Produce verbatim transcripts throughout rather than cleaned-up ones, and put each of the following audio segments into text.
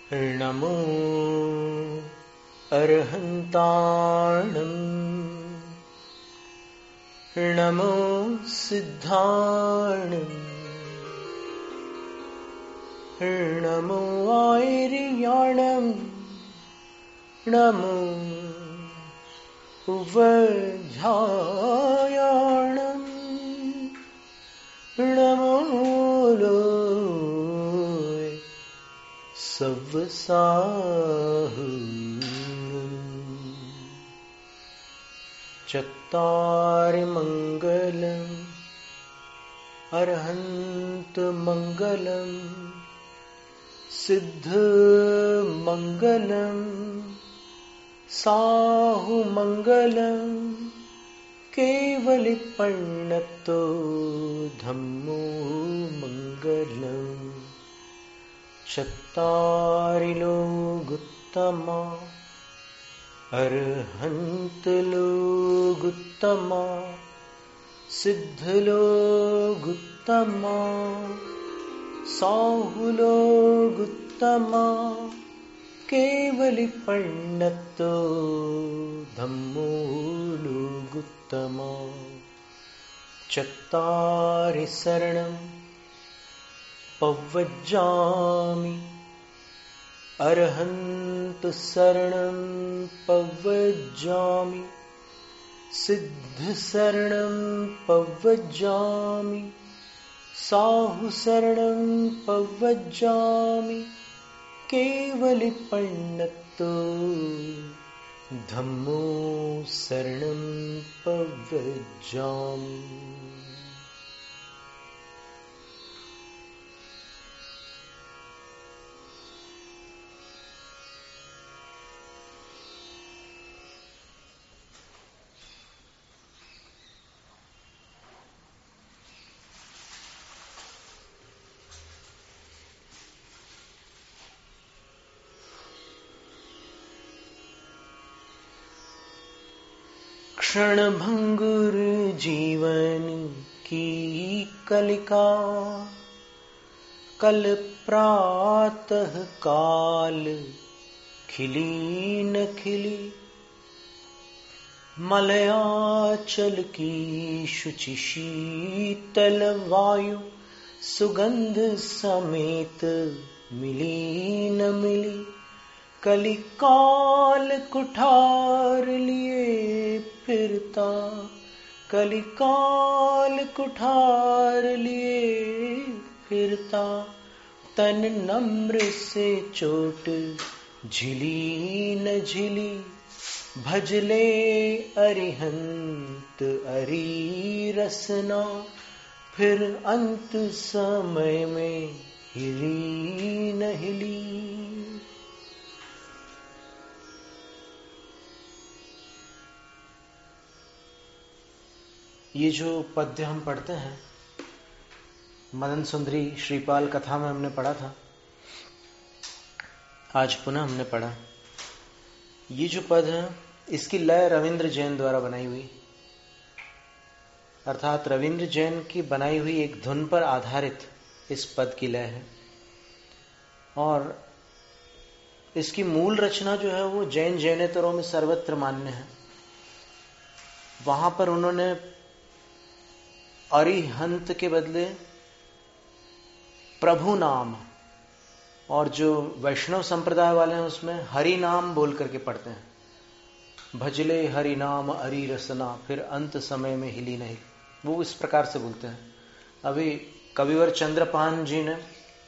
नमो अरहन्ताणं नमो सिद्धाणं नमो आयर्याणं नमो उवध्यायाणं नमो लोय सव्साहुम् चत्तारि मङ्गलम् अरहन्तमङ्गलम् सिद्धमङ्गलम् साहुमङ्गलम् केवलिपण्णतो धम्मो मङ्गलम् चत्तारि लोगुत्तमा अरहन्तलोगुत्तमा सिद्धलोगुत्तमा साहुलोगुत्तमा केवलिपण्णतो धम्मो लोगुत्तमा चत्तारि शरणम् पव्वज्जामि अरहन्त शरणं पव्वज्जामि सिद्ध शरणं पव्वज्जामि साहु शरणं पव्वज्जामि केवलिपण्णतो धम्मो शरणं पव्वज्जामि। क्षणभंगुर जीवन की कलिका कल प्रातः काल खिली न खिली मलयाचल की शुचि शीतल वायु सुगंध समेत मिली न मिली कलिकाल कुठार लिए फिरता कलिकाल कुठार लिए फिरता तन नम्र से चोट झिली न झिली भजले अरिहंत अरि रसना फिर अंत समय में हिली न हिली। ये जो पद्य हम पढ़ते हैं मदन सुंदरी श्रीपाल कथा में हमने पढ़ा था, आज पुनः हमने पढ़ा। ये जो पद है इसकी लय रविंद्र जैन द्वारा बनाई हुई, अर्थात रविंद्र जैन की बनाई हुई एक धुन पर आधारित इस पद की लय है। और इसकी मूल रचना जो है वो जैन जैनेतरों में सर्वत्र मान्य है। वहां पर उन्होंने अरिहंत के बदले प्रभु नाम, और जो वैष्णव संप्रदाय वाले हैं उसमें हरि नाम बोल करके पढ़ते हैं। भजले हरि नाम अरि रसना फिर अंत समय में हिली नहीं, वो इस प्रकार से बोलते हैं। अभी कविवर चंद्रभान जी ने,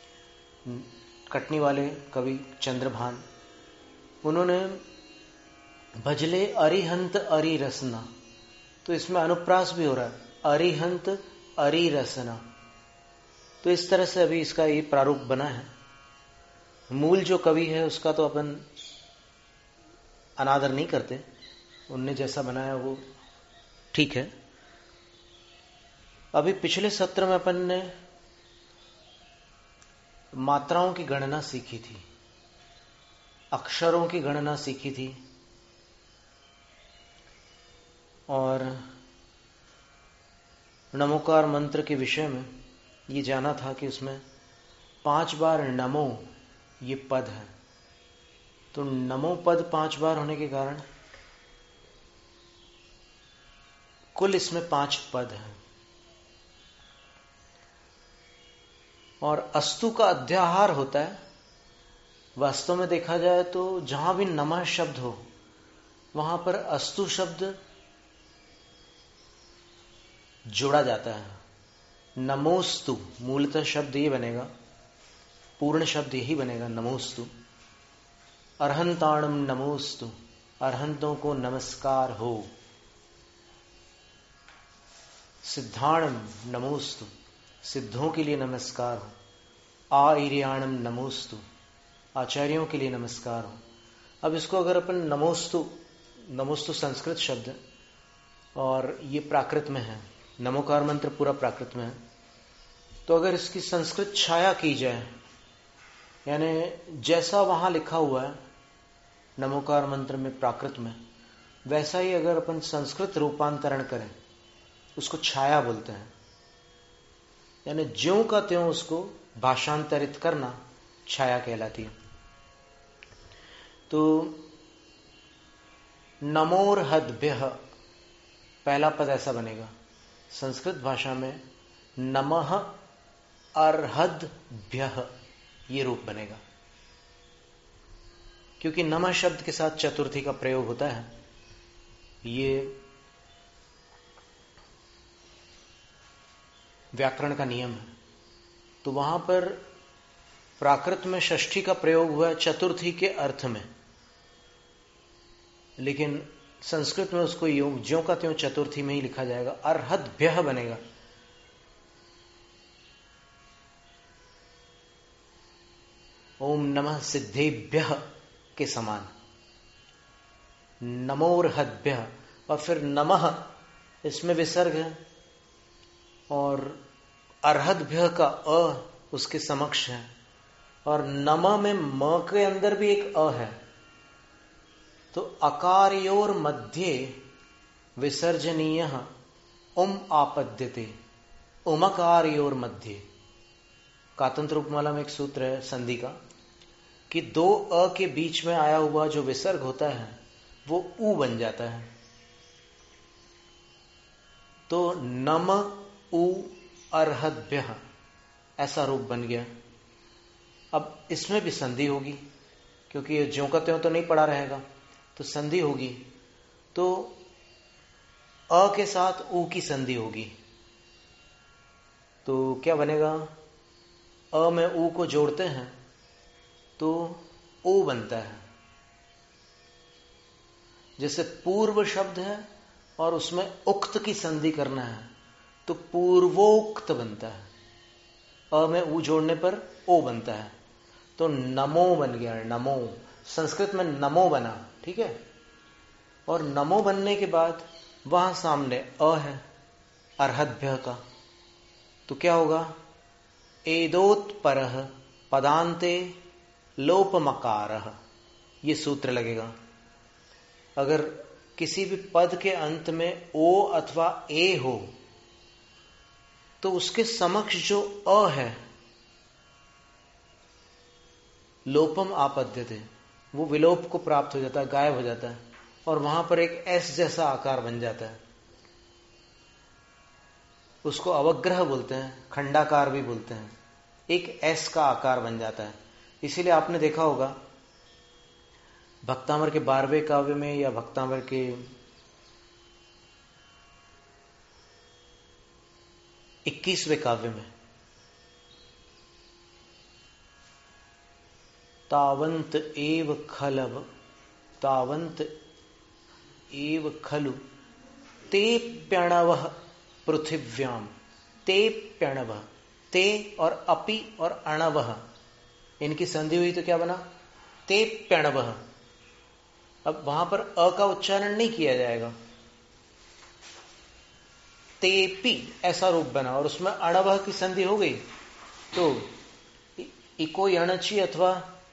कटनी वाले कवि चंद्रभान, उन्होंने भजले अरिहंत अरि रसना, तो इसमें अनुप्रास भी हो रहा है, अरिहंत अरि रसना। तो इस तरह से अभी इसका ये प्रारूप बना है। मूल जो कवि है उसका तो अपन अनादर नहीं करते, उनने जैसा बनाया वो ठीक है। अभी पिछले सत्र में अपन ने मात्राओं की गणना सीखी थी, अक्षरों की गणना सीखी थी, और नमोकार मंत्र के विषय में ये जाना था कि उसमें पांच बार नमो ये पद है, तो नमो पद पांच बार होने के कारण कुल इसमें पांच पद हैं। और अस्तु का अध्याहार होता है। वास्तव में देखा जाए तो जहां भी नमः शब्द हो वहां पर अस्तु शब्द जोड़ा जाता है। नमोस्तु मूलतः शब्द ये बनेगा, पूर्ण शब्द यही बनेगा, नमोस्तु। अर्हंताणम नमोस्तु, अर्हंतों को नमस्कार हो। सिद्धाणम नमोस्तु, सिद्धों के लिए नमस्कार हो। आईर्याणम नमोस्तु, आचार्यों के लिए नमस्कार हो। अब इसको अगर अपन नमोस्तु, नमोस्तु संस्कृत शब्द और ये प्राकृत में है, नमोकार मंत्र पूरा प्राकृत में है, तो अगर इसकी संस्कृत छाया की जाए, यानी जैसा वहां लिखा हुआ है नमोकार मंत्र में प्राकृत में, वैसा ही अगर अपन संस्कृत रूपांतरण करें, उसको छाया बोलते हैं। यानी ज्यों का त्यों उसको भाषांतरित करना छाया कहलाती है। तो नमोर्हद्भ्यः पहला पद ऐसा बनेगा। संस्कृत भाषा में नमः अर्हद्भ्यः ये रूप बनेगा, क्योंकि नमः शब्द के साथ चतुर्थी का प्रयोग होता है। ये व्याकरण का नियम है। तो वहां पर प्राकृत में षष्ठी का प्रयोग हुआ है चतुर्थी के अर्थ में, लेकिन संस्कृत में उसको योग ज्यों का त्यों चतुर्थी में ही लिखा जाएगा। अर्हद्भ्यः बनेगा। ओम नमः सिद्धेभ्यः के समान नमोर्हद्भ्यः। और फिर नमः इसमें विसर्ग है और अर्हद्भ्यः का अ उसके समक्ष है, और नमः में म के अंदर भी एक अ है। तो अकारयोर मध्ये विसर्जनीय उम आपद्यते, उमकारयोर मध्ये। कातंत्र उपमाला में एक सूत्र है संधि का कि दो अ के बीच में आया हुआ जो विसर्ग होता है वो उ बन जाता है। तो नम उ अर्हद्भ्यः ऐसा रूप बन गया। अब इसमें भी संधि होगी, क्योंकि ये ज्यों का त्यों तो नहीं पड़ा रहेगा, तो संधि होगी। तो अ के साथ उ की संधि होगी। तो क्या बनेगा? अ में उ को जोड़ते हैं तो ओ बनता है। जैसे पूर्व शब्द है और उसमें उक्त की संधि करना है तो पूर्वोक्त बनता है। अ में उ जोड़ने पर ओ बनता है। तो नमो बन गया, नमो। संस्कृत में नमो बना, ठीक है। और नमो बनने के बाद वहां सामने अ है अर्हद्भ्यः का, तो क्या होगा? एदोत्परः पदान्ते लोपमकारः, ये सूत्र लगेगा। अगर किसी भी पद के अंत में ओ अथवा ए हो तो उसके समक्ष जो अ है लोपम आपद्यते, वो विलोप को प्राप्त हो जाता है, गायब हो जाता है, और वहां पर एक एस जैसा आकार बन जाता है। उसको अवग्रह बोलते हैं, खंडाकार भी बोलते हैं। एक एस का आकार बन जाता है। इसीलिए आपने देखा होगा भक्तामर के बारहवें काव्य में या भक्तामर के इक्कीसवें काव्य में तावंत एव खलव तावंत एव खलु ते प्यणवः पृथिव्याम, ते प्यणवः, ते और अपि और अणवः इनकी संधि हुई तो क्या बना? ते प्यणवः। अब वहां पर अ का उच्चारण नहीं किया जाएगा, तेपी ऐसा रूप बना, और उसमें अणवः की संधि हो गई। तो इको यणची अथवा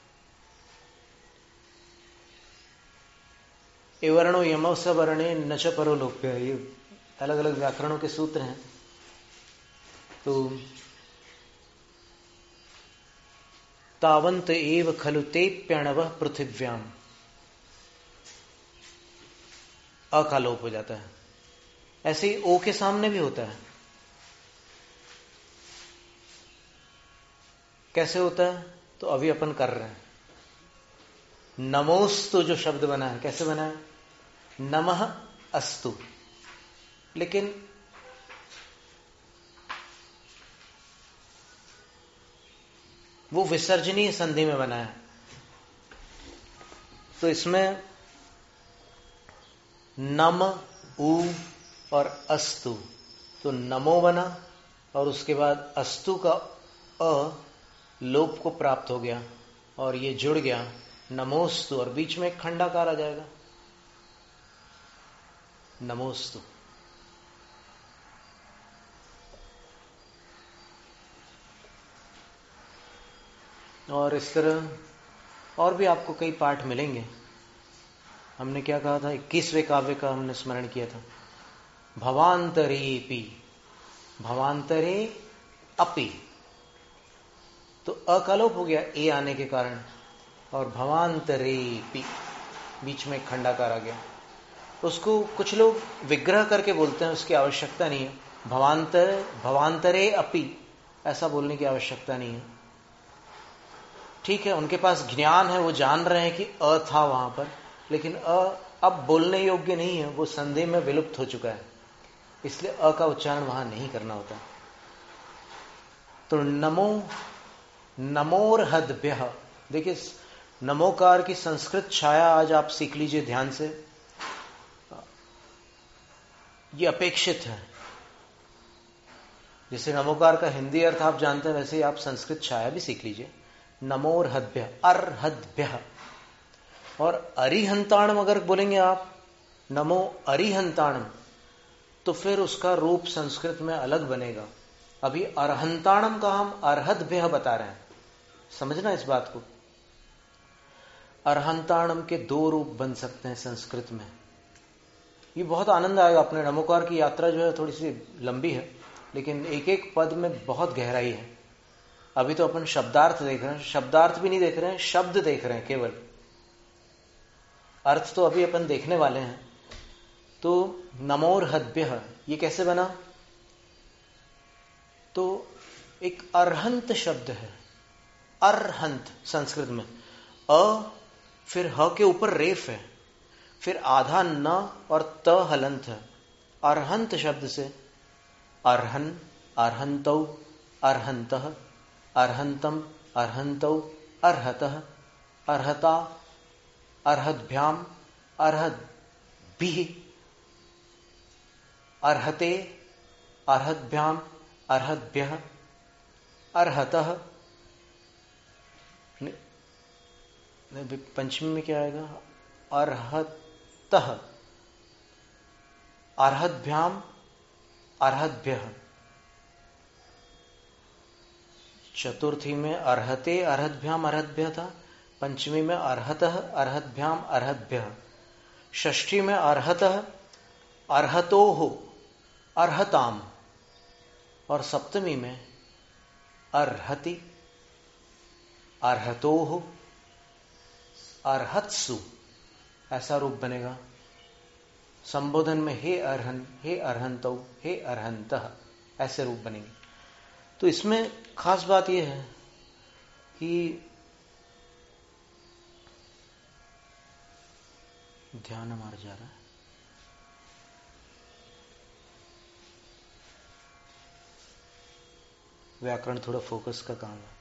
एवर्णो यमो सवर्णे नच परो लोप्य, ये अलग अलग व्याकरणों के सूत्र हैं। तो तावंत एव खलु ते प्रणव पृथिव्याम। अ का लोप हो जाता है। ऐसे ही ओ के सामने भी होता है। कैसे होता है? तो अभी अपन कर रहे हैं। नमोस्तु जो शब्द बना है, कैसे बना है? नमः अस्तु। लेकिन वो विसर्जनीय संधि में बना है। तो इसमें नम, उ और अस्तु, तो नमो बना और उसके बाद अस्तु का अ लोप को प्राप्त हो गया और ये जुड़ गया नमोस्तु, और बीच में एक खंडाकार आ जाएगा नमोस्तु। और इस तरह और भी आपको कई पाठ मिलेंगे। हमने क्या कहा था? इक्कीसवें काव्य का हमने स्मरण किया था। भवांतरेपि, भवांतरे अपि, तो अ का लोप हो गया ए आने के कारण, और भवांतरेपि बीच में खंडाकार आ गया। उसको कुछ लोग विग्रह करके बोलते हैं, उसकी आवश्यकता नहीं है। भवांतर भवांतरे अपि ऐसा बोलने की आवश्यकता नहीं है। ठीक है, उनके पास ज्ञान है, वो जान रहे हैं कि अ था वहां पर, लेकिन अ अब बोलने योग्य नहीं है, वो संधि में विलुप्त हो चुका है, इसलिए अ का उच्चारण वहां नहीं करना होता। तो नमो, नमोर्हद्भ्यः, देखिए नमोकार की संस्कृत छाया आज आप सीख लीजिए ध्यान से, ये अपेक्षित है। जैसे नमोकार का हिंदी अर्थ आप जानते हैं, वैसे ही आप संस्कृत छाया भी सीख लीजिए। नमोर्हद्भ्यः, अर्हद्भ्यः। और अरिहंताणम अगर बोलेंगे आप, नमो अरिहंताणम, तो फिर उसका रूप संस्कृत में अलग बनेगा। अभी अरहंताणम का हम अर्हद्भ्यः बता रहे हैं, समझना इस बात को। अरहंताणम के दो रूप बन सकते हैं संस्कृत में। ये बहुत आनंद आएगा। अपने नमोकार की यात्रा जो है थोड़ी सी लंबी है, लेकिन एक एक पद में बहुत गहराई है। अभी तो अपन शब्दार्थ देख रहे हैं, शब्दार्थ भी नहीं देख रहे हैं, शब्द देख रहे हैं केवल। अर्थ तो अभी अपन देखने वाले हैं। तो नमोर्हद्भ्यः ये कैसे बना? तो एक अर्हंत शब्द है, अर्हंत संस्कृत में। अ फिर ह के ऊपर रेफ है, फिर आधा न और त हलंत है। अर्हंत शब्द से अर्हन, अर्हंतौ, अर्हंतः, अर्हंतम, अर्हंतौ, अर्हतः, अर्हता, अर्हद्भ्याम, अर्हद्भिः, अर्हते, अर्हद्भ्याम, अर्हद्भ्यः, अर्हतः। पंचमी में क्या आएगा? अर्हतः, अर्हद्भ्याम, अर्हद्भ्यः। चतुर्थी में अर्हते, अर्हद्भ्याम, अर्हद्भ्यः था। पंचमी में अर्हतः, अर्हद्भ्याम, अर्हद्भ्यः। षष्ठी में अर्हतः, अर्हतोः, अर्हताम। और सप्तमी में अर्हति, अर्हतोः, अर्हत्सु, ऐसा रूप बनेगा। संबोधन में हे अर्हन, हे अर्हंतौ, हे अर्हंतः, ऐसे रूप बनेंगे। तो इसमें खास बात यह है कि ध्यान हमारा जा रहा है। व्याकरण थोड़ा फोकस का काम है।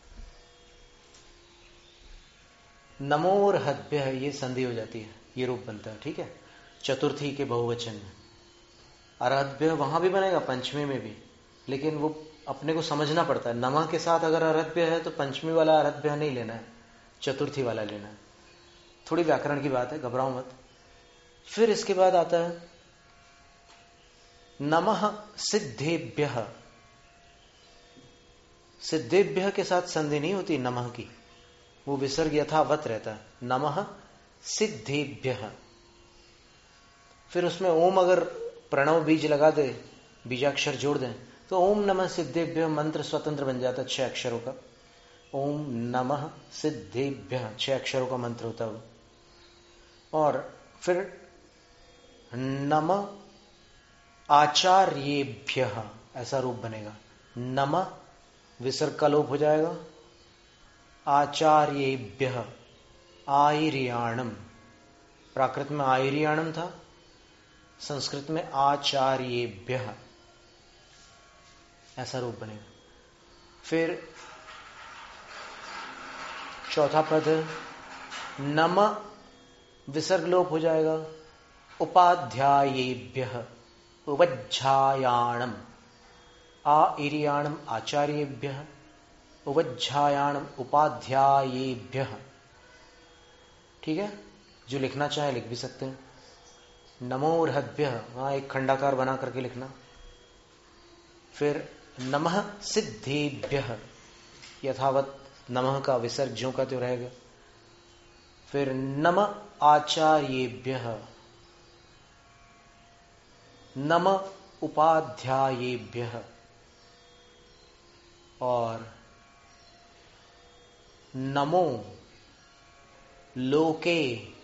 नमोर्हद्भ्यः ये संधि हो जाती है, ये रूप बनता है। ठीक है, चतुर्थी के बहुवचन में। अर्हद्भ्यः वहां भी बनेगा, पंचमी में भी, लेकिन वो अपने को समझना पड़ता है। नमः के साथ अगर अर्हद्भ्यः है तो पंचमी वाला अर्हद्भ्यः नहीं लेना है, चतुर्थी वाला लेना है। थोड़ी व्याकरण की बात है, घबराओ मत। फिर इसके बाद आता है नमः सिद्धेभ्यः। सिद्धेभ्यः के साथ संधि नहीं होती नमः की, वो विसर्ग यथावत रहता है। नमः सिद्धेभ्यः। फिर उसमें ओम अगर प्रणव बीज लगा दे, बीजाक्षर जोड़ दें, तो ओम नमः सिद्धेभ्यः मंत्र स्वतंत्र बन जाता है छह अक्षरों का। ओम नमः सिद्धेभ्यः, छह अक्षरों का मंत्र होता है। और फिर नमः आचार्येभ्यः, ऐसा रूप बनेगा। नमः विसर्ग का लोप हो जाएगा। आचार्येभ्यः आयर्याणम, प्राकृत में आयर्याणम था, संस्कृत में आचार्येभ्यः, ऐसा रूप बनेगा। फिर चौथा पद नम विसर्ग लोप हो जाएगा। उपाध्यायेभ्यः उवज्झायाणम, आयर्याणम आचार्येभ्यः, उवज्झायाणम उपाध्यायेभ्यः। ठीक है, जो लिखना चाहे लिख भी सकते हैं। नमोर्हद्भ्यः, वहां एक खंडाकार बना करके लिखना। फिर नमः सिद्धेभ्यः, यथावत नमः का विसर्ग ज्यों का त्यों रहेगा। फिर नमः आचार्येभ्यः, नमः उपाध्यायेभ्यः, और नमो लोके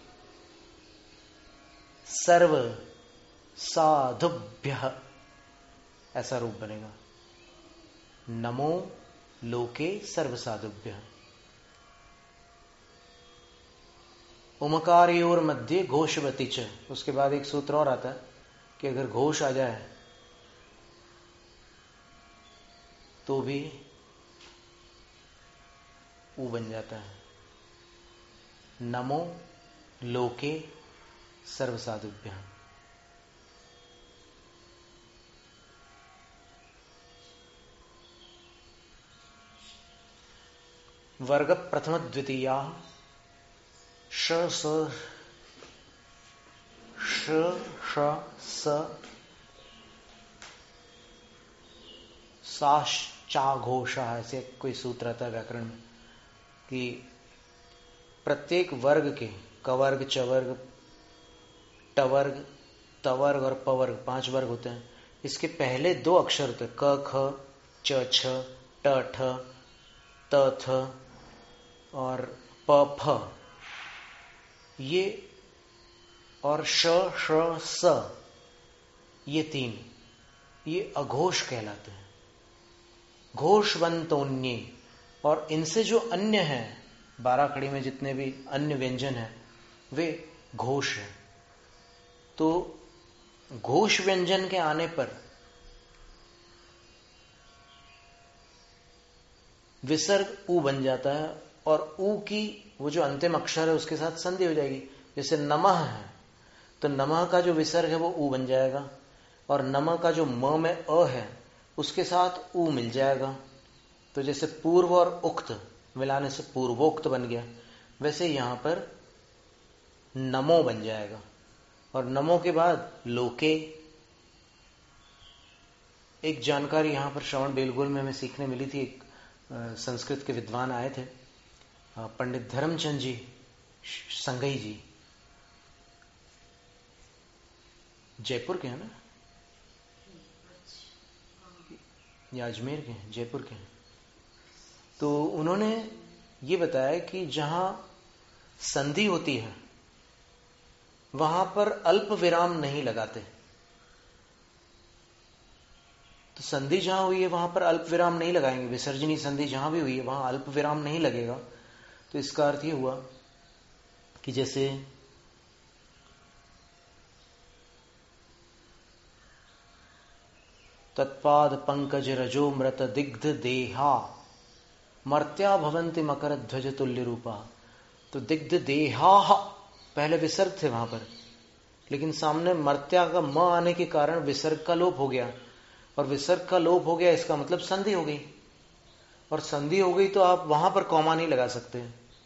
सर्व साधुभ्यः, ऐसा रूप बनेगा। नमो लोके सर्व साधुभ्यः। उमकारयोर मध्य घोषवती च, उसके बाद एक सूत्र और आता है कि अगर घोष आ जाए तो भी ऊ बन जाता है। नमो लोके सर्व साधुभ्यः। वर्ग प्रथम द्वितीया श स श श स साश्चाघोषः, ऐसे कोई सूत्र आता है व्याकरण में कि प्रत्येक वर्ग के कवर्ग, चवर्ग, टवर्ग, तवर्ग और पवर्ग, पांच वर्ग होते हैं। इसके पहले दो अक्षर होते हैं, क ख च छ ट ठ त थ और प फ, ये और श श स, ये तीन, ये अघोष कहलाते हैं, घोषवंतोन्ये। और इनसे जो अन्य हैं, बारह खड़ी में जितने भी अन्य व्यंजन हैं वे घोष हैं। तो घोष व्यंजन के आने पर विसर्ग ऊ बन जाता है और ऊ की वो जो अंतिम अक्षर है उसके साथ संधि हो जाएगी। जैसे नमः है तो नमः का जो विसर्ग है वो ऊ बन जाएगा, और नमः का जो म में अ है उसके साथ ऊ मिल जाएगा। तो जैसे पूर्व और उक्त मिलाने से पूर्वोक्त बन गया, वैसे यहां पर नमो बन जाएगा। और नमो के बाद लोके। एक जानकारी यहां पर श्रवण बेलगोल में हमें सीखने मिली थी। एक संस्कृत के विद्वान आए थे, पंडित धर्मचंद जी संगई जी, जयपुर के हैं ना या अजमेर के हैं, जयपुर के हैं। तो उन्होंने ये बताया कि जहां संधि होती है वहां पर अल्प विराम नहीं लगाते। तो संधि जहां हुई है वहां पर अल्प विराम नहीं लगाएंगे। विसर्जनी संधि जहां भी हुई है वहां अल्प विराम नहीं लगेगा। तो इसका अर्थ ये हुआ कि जैसे तत्पाद पंकज रजो मृत दिग्ध देहा मर्त्या भवंति मकर ध्वज तुल्य रूपा। तो दिग्ध देहा पहले विसर्ग थे वहां पर, लेकिन सामने मर्त्या का म आने के कारण विसर्ग का लोप हो गया। और विसर्ग का लोप हो गया इसका मतलब संधि हो गई, और संधि हो गई तो आप वहां पर कॉमा नहीं लगा सकते।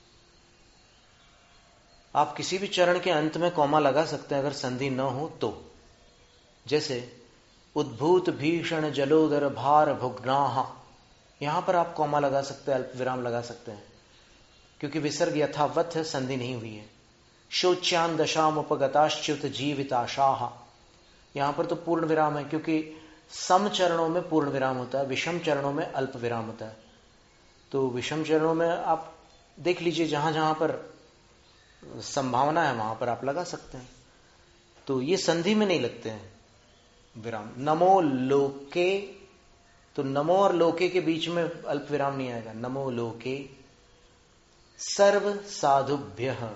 आप किसी भी चरण के अंत में कॉमा लगा सकते हैं अगर संधि न हो तो। जैसे उद्भूत भीषण जलोदर भार भुग्नाहा, यहां पर आप कॉमा लगा सकते हैं, अल्प विराम लगा सकते हैं, क्योंकि विसर्ग यथावत है, संधि नहीं हुई है। शोच्यान दशाम उपगताश्च्युत जीविताशाह, यहां पर तो पूर्ण विराम है, क्योंकि सम चरणों में पूर्ण विराम होता है, विषम चरणों में अल्प विराम होता है। तो विषम चरणों में आप देख लीजिए, जहां जहां पर संभावना है वहां पर आप लगा सकते हैं। तो ये संधि में नहीं लगते हैं विराम। नमो लोके, तो नमो और लोके के बीच में अल्प विराम नहीं आएगा। नमो लोके सर्व साधुभ्यः,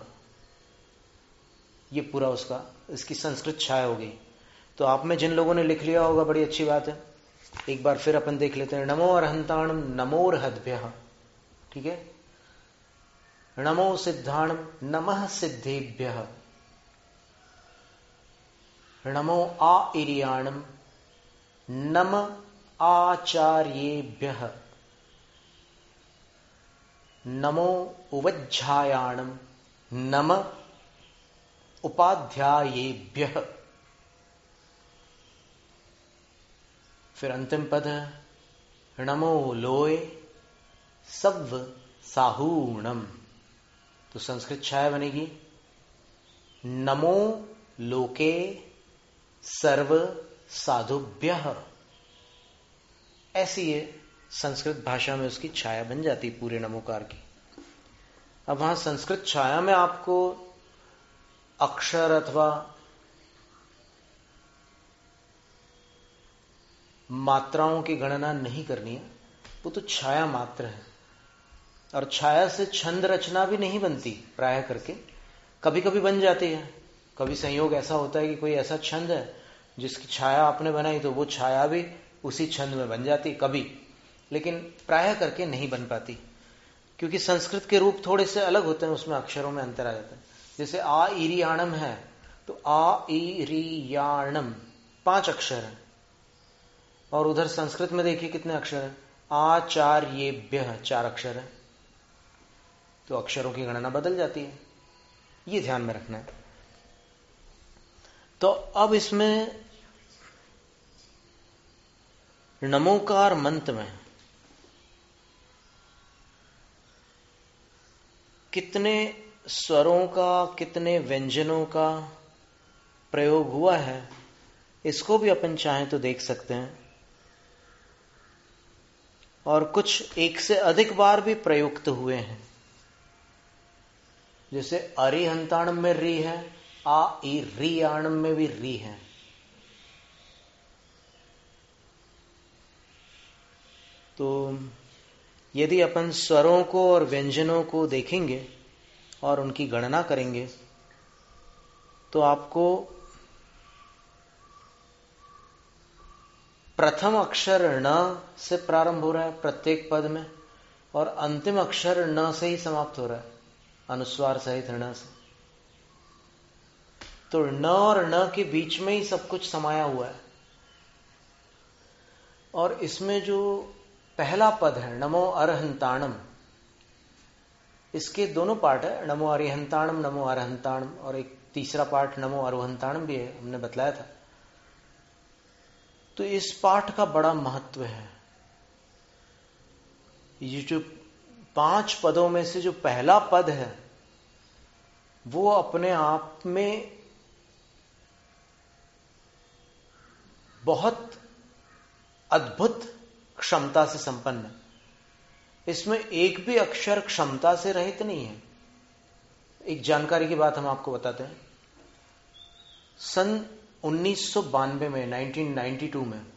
ये पूरा उसका, इसकी संस्कृत छाया हो गई। तो आप में जिन लोगों ने लिख लिया होगा बड़ी अच्छी बात है, एक बार फिर अपन देख लेते हैं। नमो अरहंताणम नमोर्हद्भ्यः, ठीक है। नमो सिद्धाणम नमः सिद्धेभ्यः, नमो आ इरियाणम नम आचार्येभ्यः, नमो उवज्झायाणम नम उपाध्यायेभ्यः। फिर अंतिम पद है नमो लोय सव्व साहूणम। तो संस्कृत छाया बनेगी नमो लोके सर्व साधुभ्यः। ऐसी ये संस्कृत भाषा में उसकी छाया बन जाती पूरे नमोकार की। अब वहां संस्कृत छाया में आपको अक्षर अथवा मात्राओं की गणना नहीं करनी है, वो तो छाया मात्र है। और छाया से छंद रचना भी नहीं बनती प्राय करके, कभी कभी बन जाती है। कभी संयोग ऐसा होता है कि कोई ऐसा छंद है जिसकी छाया आपने बनाई तो वो छाया भी उसी छंद में बन जाती कभी, लेकिन प्राय करके नहीं बन पाती, क्योंकि संस्कृत के रूप थोड़े से अलग होते हैं, उसमें अक्षरों में अंतर आ जाता है। जैसे आ इरियाणम है तो आ इरियाणम पांच अक्षर है, और उधर संस्कृत में देखिए कितने अक्षर हैं, आचार्येभ्यः चार अक्षर है। तो अक्षरों की गणना बदल जाती है, ये ध्यान में रखना है। तो अब इसमें नमोकार मंत्र में कितने स्वरों का, कितने व्यंजनों का प्रयोग हुआ है, इसको भी अपन चाहें तो देख सकते हैं। और कुछ एक से अधिक बार भी प्रयुक्त हुए हैं। जैसे अरिहंताणम में री है, आ ई रियाणम में भी री है। तो यदि अपन स्वरों को और व्यंजनों को देखेंगे और उनकी गणना करेंगे तो आपको प्रथम अक्षर न से प्रारंभ हो रहा है प्रत्येक पद में, और अंतिम अक्षर न से ही समाप्त हो रहा है, अनुस्वार सहित न से। तो न और न के बीच में ही सब कुछ समाया हुआ है। और इसमें जो पहला पद है नमो अरहंताणम, इसके दोनों पार्ट है, नमो अरिहंताणम नमो अरहंताणम, और एक तीसरा पार्ट नमो अरोहंताणम भी है, हमने बतलाया था। तो इस पाठ का बड़ा महत्व है। ये जो पांच पदों में से जो पहला पद है वो अपने आप में बहुत अद्भुत क्षमता से संपन्न है। इसमें एक भी अक्षर क्षमता से रहित नहीं है। एक जानकारी की बात हम आपको बताते हैं। सन उन्नीस सौ बानवे में, नाइनटीन नाइंटी टू में,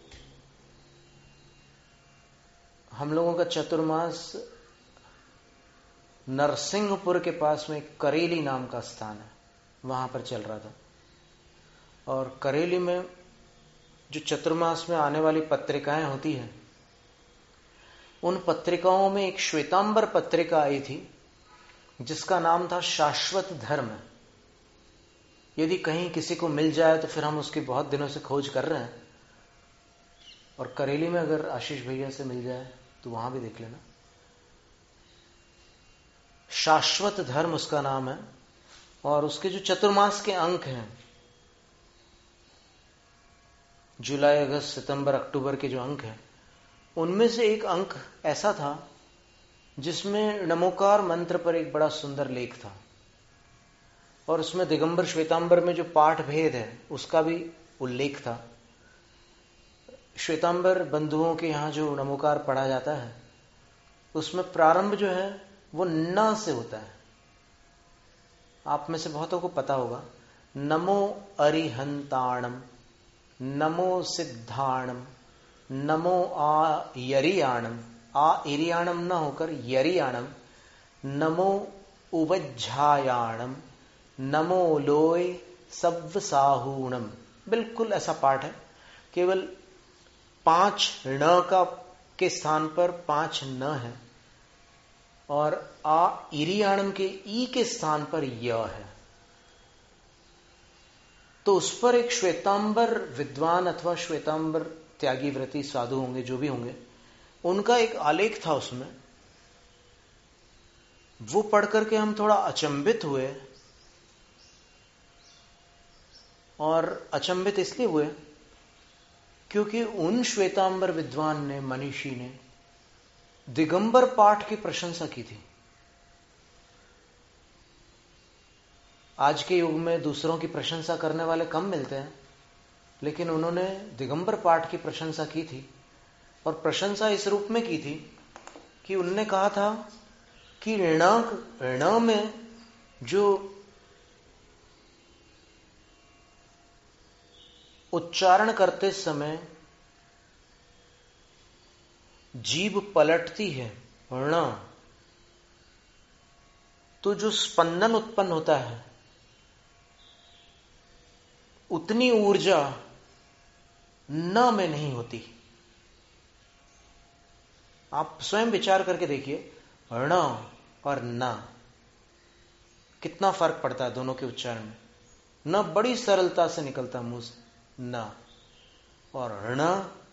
हम लोगों का चतुर्मास नरसिंहपुर के पास में करेली नाम का स्थान है, वहां पर चल रहा था। और करेली में जो चतुर्मास में आने वाली पत्रिकाएं होती हैं, उन पत्रिकाओं में एक श्वेतांबर पत्रिका आई थी जिसका नाम था शाश्वत धर्म। यदि कहीं किसी को मिल जाए तो फिर हम उसकी बहुत दिनों से खोज कर रहे हैं, और करेली में अगर आशीष भैया से मिल जाए तो वहां भी देख लेना। शाश्वत धर्म उसका नाम है, और उसके जो चतुर्मास के अंक हैं, जुलाई अगस्त सितंबर अक्टूबर के जो अंक हैं, उनमें से एक अंक ऐसा था जिसमें नमोकार मंत्र पर एक बड़ा सुंदर लेख था, और उसमें दिगंबर श्वेतांबर में जो पाठ भेद है उसका भी उल्लेख था। श्वेतांबर बंधुओं के यहां जो नमोकार पढ़ा जाता है उसमें प्रारंभ जो है वो न से होता है। आप में से बहुतों को पता होगा, नमो अरिहंताणम, नमो सिद्धाणम, नमो आ यरियाणम, आ इरियाणम न होकर यरियाणम, नमो उवज्झायाणम, नमो लोय सव्वसाहूणम। बिल्कुल ऐसा पाठ है, केवल पांच ण का के स्थान पर पांच न है और आ इरियाणम के ई के स्थान पर य है। तो उस पर एक श्वेतांबर विद्वान अथवा श्वेतांबर त्यागी व्रती साधु होंगे, जो भी होंगे, उनका एक आलेख था उसमें। वो पढ़ करके हम थोड़ा अचंभित हुए, और अचंभित इसलिए हुए क्योंकि उन श्वेतांबर विद्वान ने, मनीषी ने, दिगंबर पाठ की प्रशंसा की थी। आज के युग में दूसरों की प्रशंसा करने वाले कम मिलते हैं, लेकिन उन्होंने दिगंबर पाठ की प्रशंसा की थी। और प्रशंसा इस रूप में की थी कि उनने कहा था कि ऋण ऋण में जो उच्चारण करते समय जीभ पलटती है ऋण, तो जो स्पंदन उत्पन्न होता है उतनी ऊर्जा न में नहीं होती। आप स्वयं विचार करके देखिए, ण और न कितना फर्क पड़ता है दोनों के उच्चारण में। न बड़ी सरलता से निकलता मुंह से न, और ण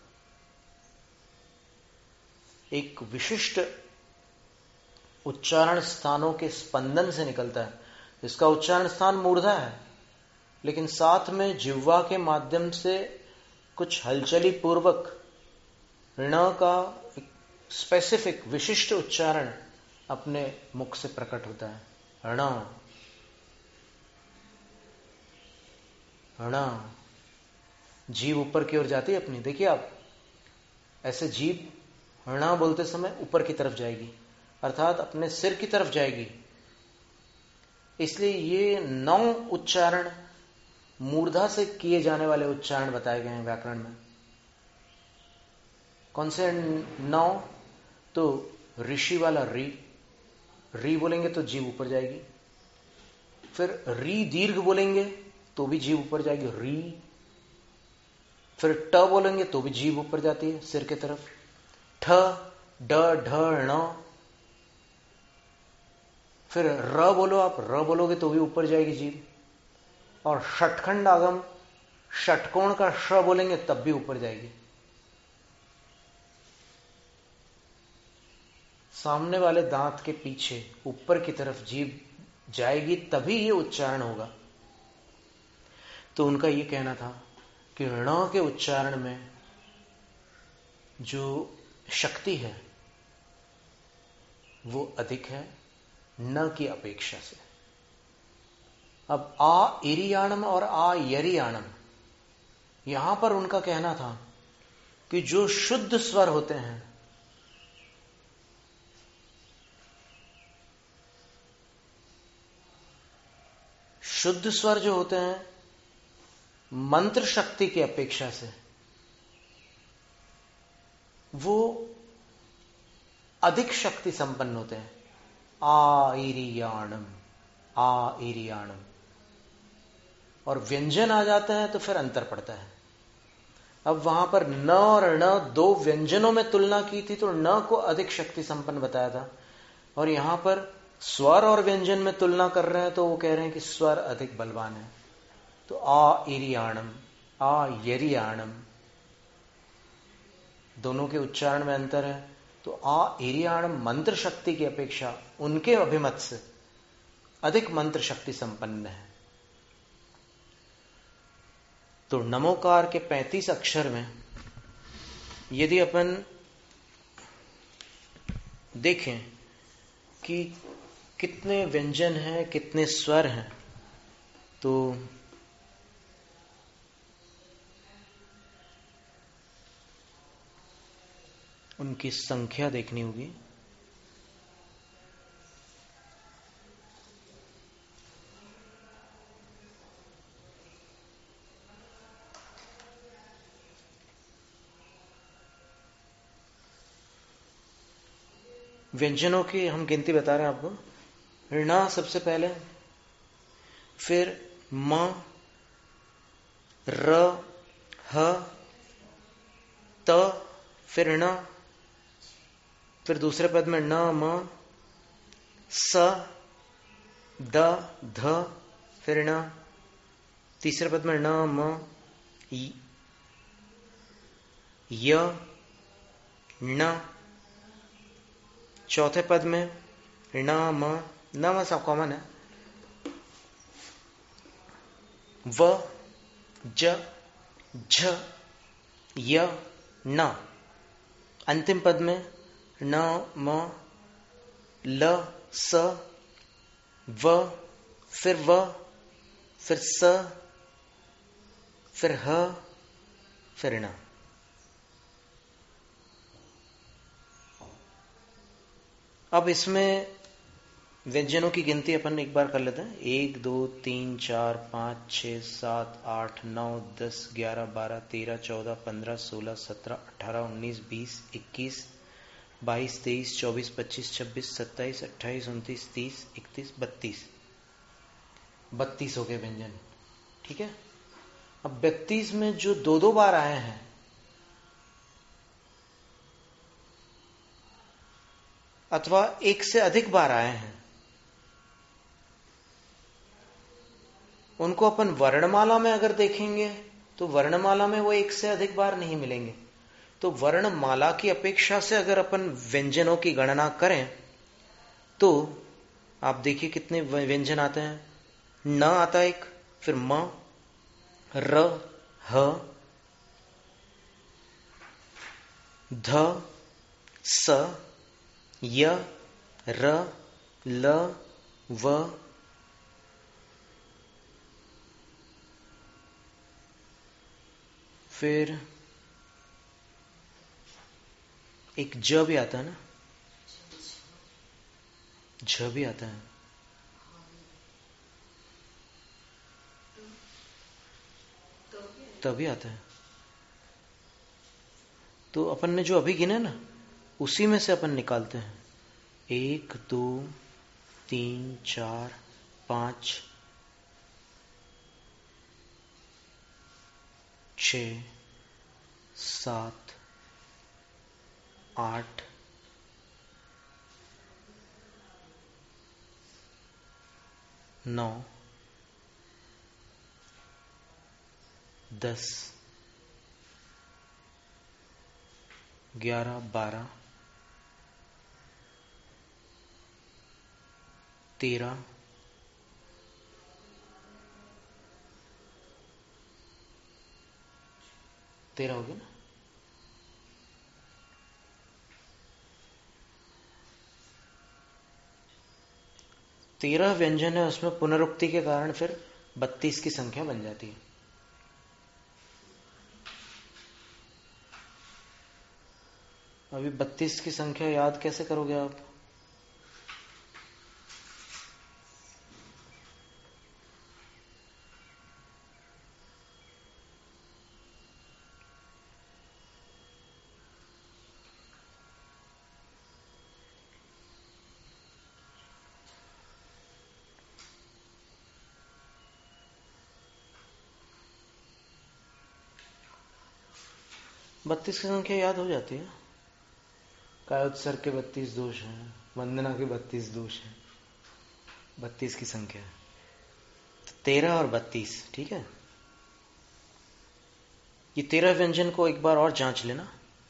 एक विशिष्ट उच्चारण स्थानों के स्पंदन से निकलता है। इसका उच्चारण स्थान मूर्धा है, लेकिन साथ में जिह्वा के माध्यम से कुछ हलचली पूर्वक ऋण का एक स्पेसिफिक विशिष्ट उच्चारण अपने मुख से प्रकट होता है। ऋण ऋण, जीभ ऊपर की ओर जाती है अपनी। देखिए आप, ऐसे जीभ ऋण बोलते समय ऊपर की तरफ जाएगी, अर्थात अपने सिर की तरफ जाएगी। इसलिए ये नौ उच्चारण मूर्धा से किए जाने वाले उच्चारण बताए गए हैं व्याकरण में। कौन से नौ? तो ऋषि वाला री, री बोलेंगे तो जीभ ऊपर जाएगी। फिर री दीर्घ बोलेंगे तो भी जीभ ऊपर जाएगी, री। फिर ट बोलेंगे तो भी जीभ ऊपर जाती है सिर की तरफ, ठ, ड, ढ, ण। फिर र बोलो, आप र बोलोगे तो भी ऊपर जाएगी जीभ। और षटखंड आगम, षटकोण का श बोलेंगे तब भी ऊपर जाएगी। सामने वाले दांत के पीछे ऊपर की तरफ जीभ जाएगी, तभी ये उच्चारण होगा। तो उनका ये कहना था कि ण के उच्चारण में जो शक्ति है वो अधिक है न की अपेक्षा से। अब आ इरियाणम और आ यरियाणम, यहां पर उनका कहना था कि जो शुद्ध स्वर होते हैं, शुद्ध स्वर जो होते हैं, मंत्र शक्ति की अपेक्षा से वो अधिक शक्ति संपन्न होते हैं। आ इरियाणम, आ इरियाणम। और व्यंजन आ जाते हैं तो फिर अंतर पड़ता है। अब वहां पर न और ण दो व्यंजनों में तुलना की थी, तो न को अधिक शक्ति संपन्न बताया था, और यहां पर स्वर और व्यंजन में तुलना कर रहे हैं तो वो कह रहे हैं कि स्वर अधिक बलवान है। तो आ इरियाणम, आ यरियाणम, दोनों के उच्चारण में अंतर है। तो आ इरियाणम मंत्र शक्ति की अपेक्षा उनके अभिमत से अधिक मंत्र शक्ति संपन्न है। तो नमोकार के पैंतीस अक्षर में यदि अपन देखें कि कितने व्यंजन हैं, कितने स्वर हैं, तो उनकी संख्या देखनी होगी। व्यंजनों की हम गिनती बता रहे हैं आपको। ऋणा सबसे पहले, फिर म, र, ह, त, फिर ण, फिर दूसरे पद में न, म, स, द, ध, फिर ण, तीसरे पद में न, म, य, न, चौथे पद में ण, म, न म सब कॉमन है, व, ज, झ, य, न, अंतिम पद में न, म, ल, स, व, फिर व, फिर स, फिर ह, फिर न। अब इसमें व्यंजनों की गिनती अपन एक बार कर लेते हैं। एक, दो, तीन, चार, पाँच, छः, सात, आठ, नौ, दस, ग्यारह, बारह, तेरह, चौदह, पंद्रह, सोलह, सत्रह, अठारह, उन्नीस, बीस, इक्कीस, बाईस, तेईस, चौबीस, पच्चीस, छब्बीस, सत्ताईस, अट्ठाईस, उनतीस, तीस, इकतीस, बत्तीस। बत्तीस हो गए व्यंजन, ठीक है। अब बत्तीस में जो दो दो बार आए हैं, अथवा एक से अधिक बार आए हैं, उनको अपन वर्णमाला में अगर देखेंगे तो वर्णमाला में वो एक से अधिक बार नहीं मिलेंगे। तो वर्णमाला की अपेक्षा से अगर अपन व्यंजनों की गणना करें तो आप देखिए कितने व्यंजन आते हैं। न आता है एक, फिर म, र, ह, ध, स, य, र, ल, व, फिर एक ज भी आता है ना, झ भी आता है, तभी आता है। तो अपन ने जो अभी गिने ना, उसी में से अपन निकालते हैं। एक, दो, तीन, चार, पांच, छ, सात, आठ, नौ, दस, ग्यारह, बारह, तेरह, तेरह हो गया ना। तेरह व्यंजन है, उसमें पुनरुक्ति के कारण फिर बत्तीस की संख्या बन जाती है। अभी बत्तीस की संख्या याद कैसे करोगे आप? बत्तीस की संख्या याद हो जाती है। कायोत्सर्ग के बत्तीस दोष हैं, वंदना के बत्तीस दोष हैं, बत्तीस की संख्या है। तो तेरह और बत्तीस, ठीक है। ये तेरह व्यंजन को एक बार और जांच लेना।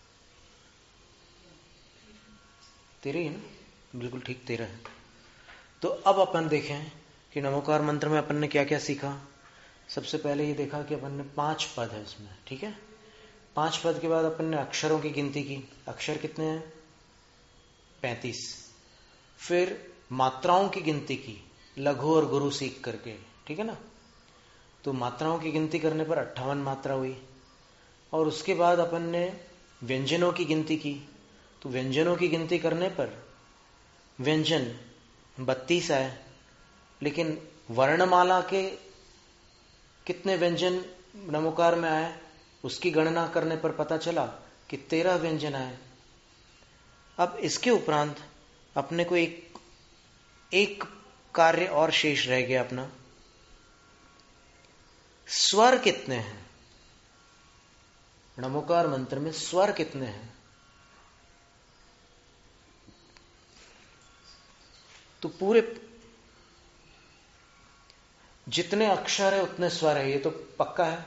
तेरह ही ना, बिल्कुल ठीक, तेरह है। तो अब अपन देखें कि नमोकार मंत्र में अपन ने क्या क्या सीखा। सबसे पहले ये देखा कि अपन ने पांच पद है उसमें, ठीक है। पांच पद के बाद अपन ने अक्षरों की गिनती की। अक्षर कितने हैं? पैंतीस। फिर मात्राओं की गिनती की, लघु और गुरु सीख करके, ठीक है ना। तो मात्राओं की गिनती करने पर अट्ठावन मात्रा हुई। और उसके बाद अपन ने व्यंजनों की गिनती की। तो व्यंजनों की गिनती करने पर व्यंजन बत्तीस आए, लेकिन वर्णमाला के कितने व्यंजन नमोकार में आए उसकी गणना करने पर पता चला कि तेरह व्यंजन आए। अब इसके उपरांत अपने को एक एक कार्य और शेष रह गया अपना। स्वर कितने हैं नमोकार मंत्र में? स्वर कितने हैं? तो पूरे जितने अक्षर है उतने स्वर है, ये तो पक्का है।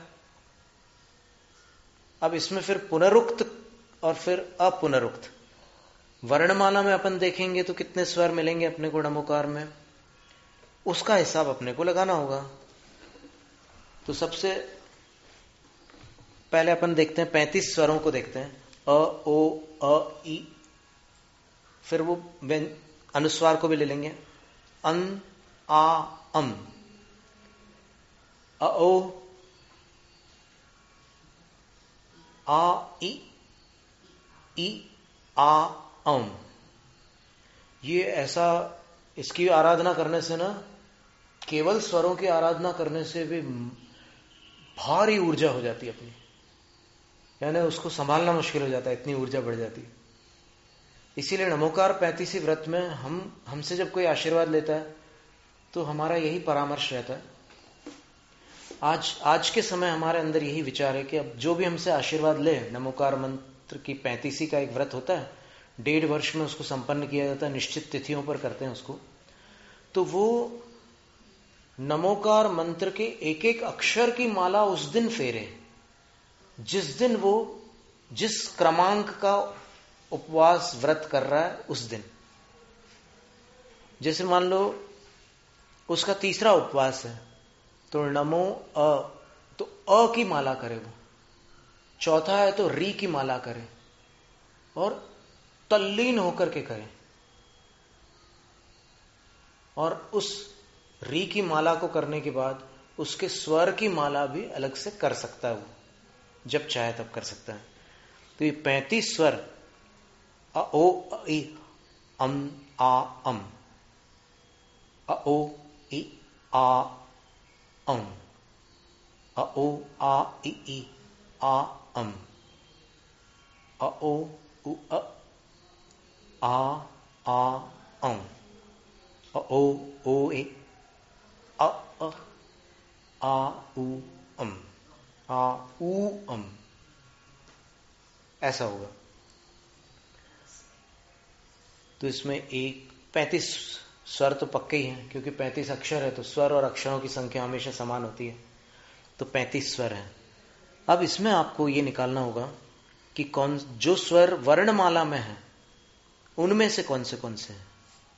अब इसमें फिर पुनरुक्त और फिर अपुनरुक्त वर्णमाला में अपन देखेंगे तो कितने स्वर मिलेंगे अपने को नमोकार में, उसका हिसाब अपने को लगाना होगा। तो सबसे पहले अपन देखते हैं पैंतीस स्वरों को देखते हैं। अ, ओ, अ, ई, फिर वो अनुस्वार को भी ले लेंगे। अन, आ, अम, अ, ओ, आ, ई, ई, आ, अम। ये ऐसा, इसकी आराधना करने से ना, केवल स्वरों की आराधना करने से भी भारी ऊर्जा हो जाती है अपनी, यानी उसको संभालना मुश्किल हो जाता है, इतनी ऊर्जा बढ़ जाती है। इसीलिए नमोकार पैंतीसी व्रत में हम हमसे जब कोई आशीर्वाद लेता है तो हमारा यही परामर्श रहता है। आज आज के समय हमारे अंदर यही विचार है कि अब जो भी हमसे आशीर्वाद ले, नमोकार मंत्र की पैंतीसी का एक व्रत होता है, डेढ़ वर्ष में उसको संपन्न किया जाता है, निश्चित तिथियों पर करते हैं उसको। तो वो नमोकार मंत्र के एक एक अक्षर की माला उस दिन फेरे जिस दिन वो जिस क्रमांक का उपवास व्रत कर रहा है उस दिन। जैसे मान लो उसका तीसरा उपवास है तो नमो अ, तो अ की माला करे वो। चौथा है तो री की माला करे और तल्लीन होकर के करे। और उस री की माला को करने के बाद उसके स्वर की माला भी अलग से कर सकता है वो, जब चाहे तब कर सकता है। तो ये पैंतीस स्वर अ, ओ, अ, ई, अम, आ, अम, अ, ओ, ई, आ, अम, अ, ओ, आ, ई, ई, आ, अम, अ, ओ, उ, अ, आ, आ, अम, अ, ओ, ओ, ए, अ, अ, आ, उ, अम, आ, उ, अम, ऐसा होगा। तो इसमें एक पैंतीस स्वर तो पक्के ही हैं, क्योंकि पैंतीस अक्षर है तो स्वर और अक्षरों की संख्या हमेशा समान होती है। तो पैंतीस स्वर हैं। अब इसमें आपको ये निकालना होगा कि कौन जो स्वर वर्णमाला में है उनमें से कौन से कौन से हैं।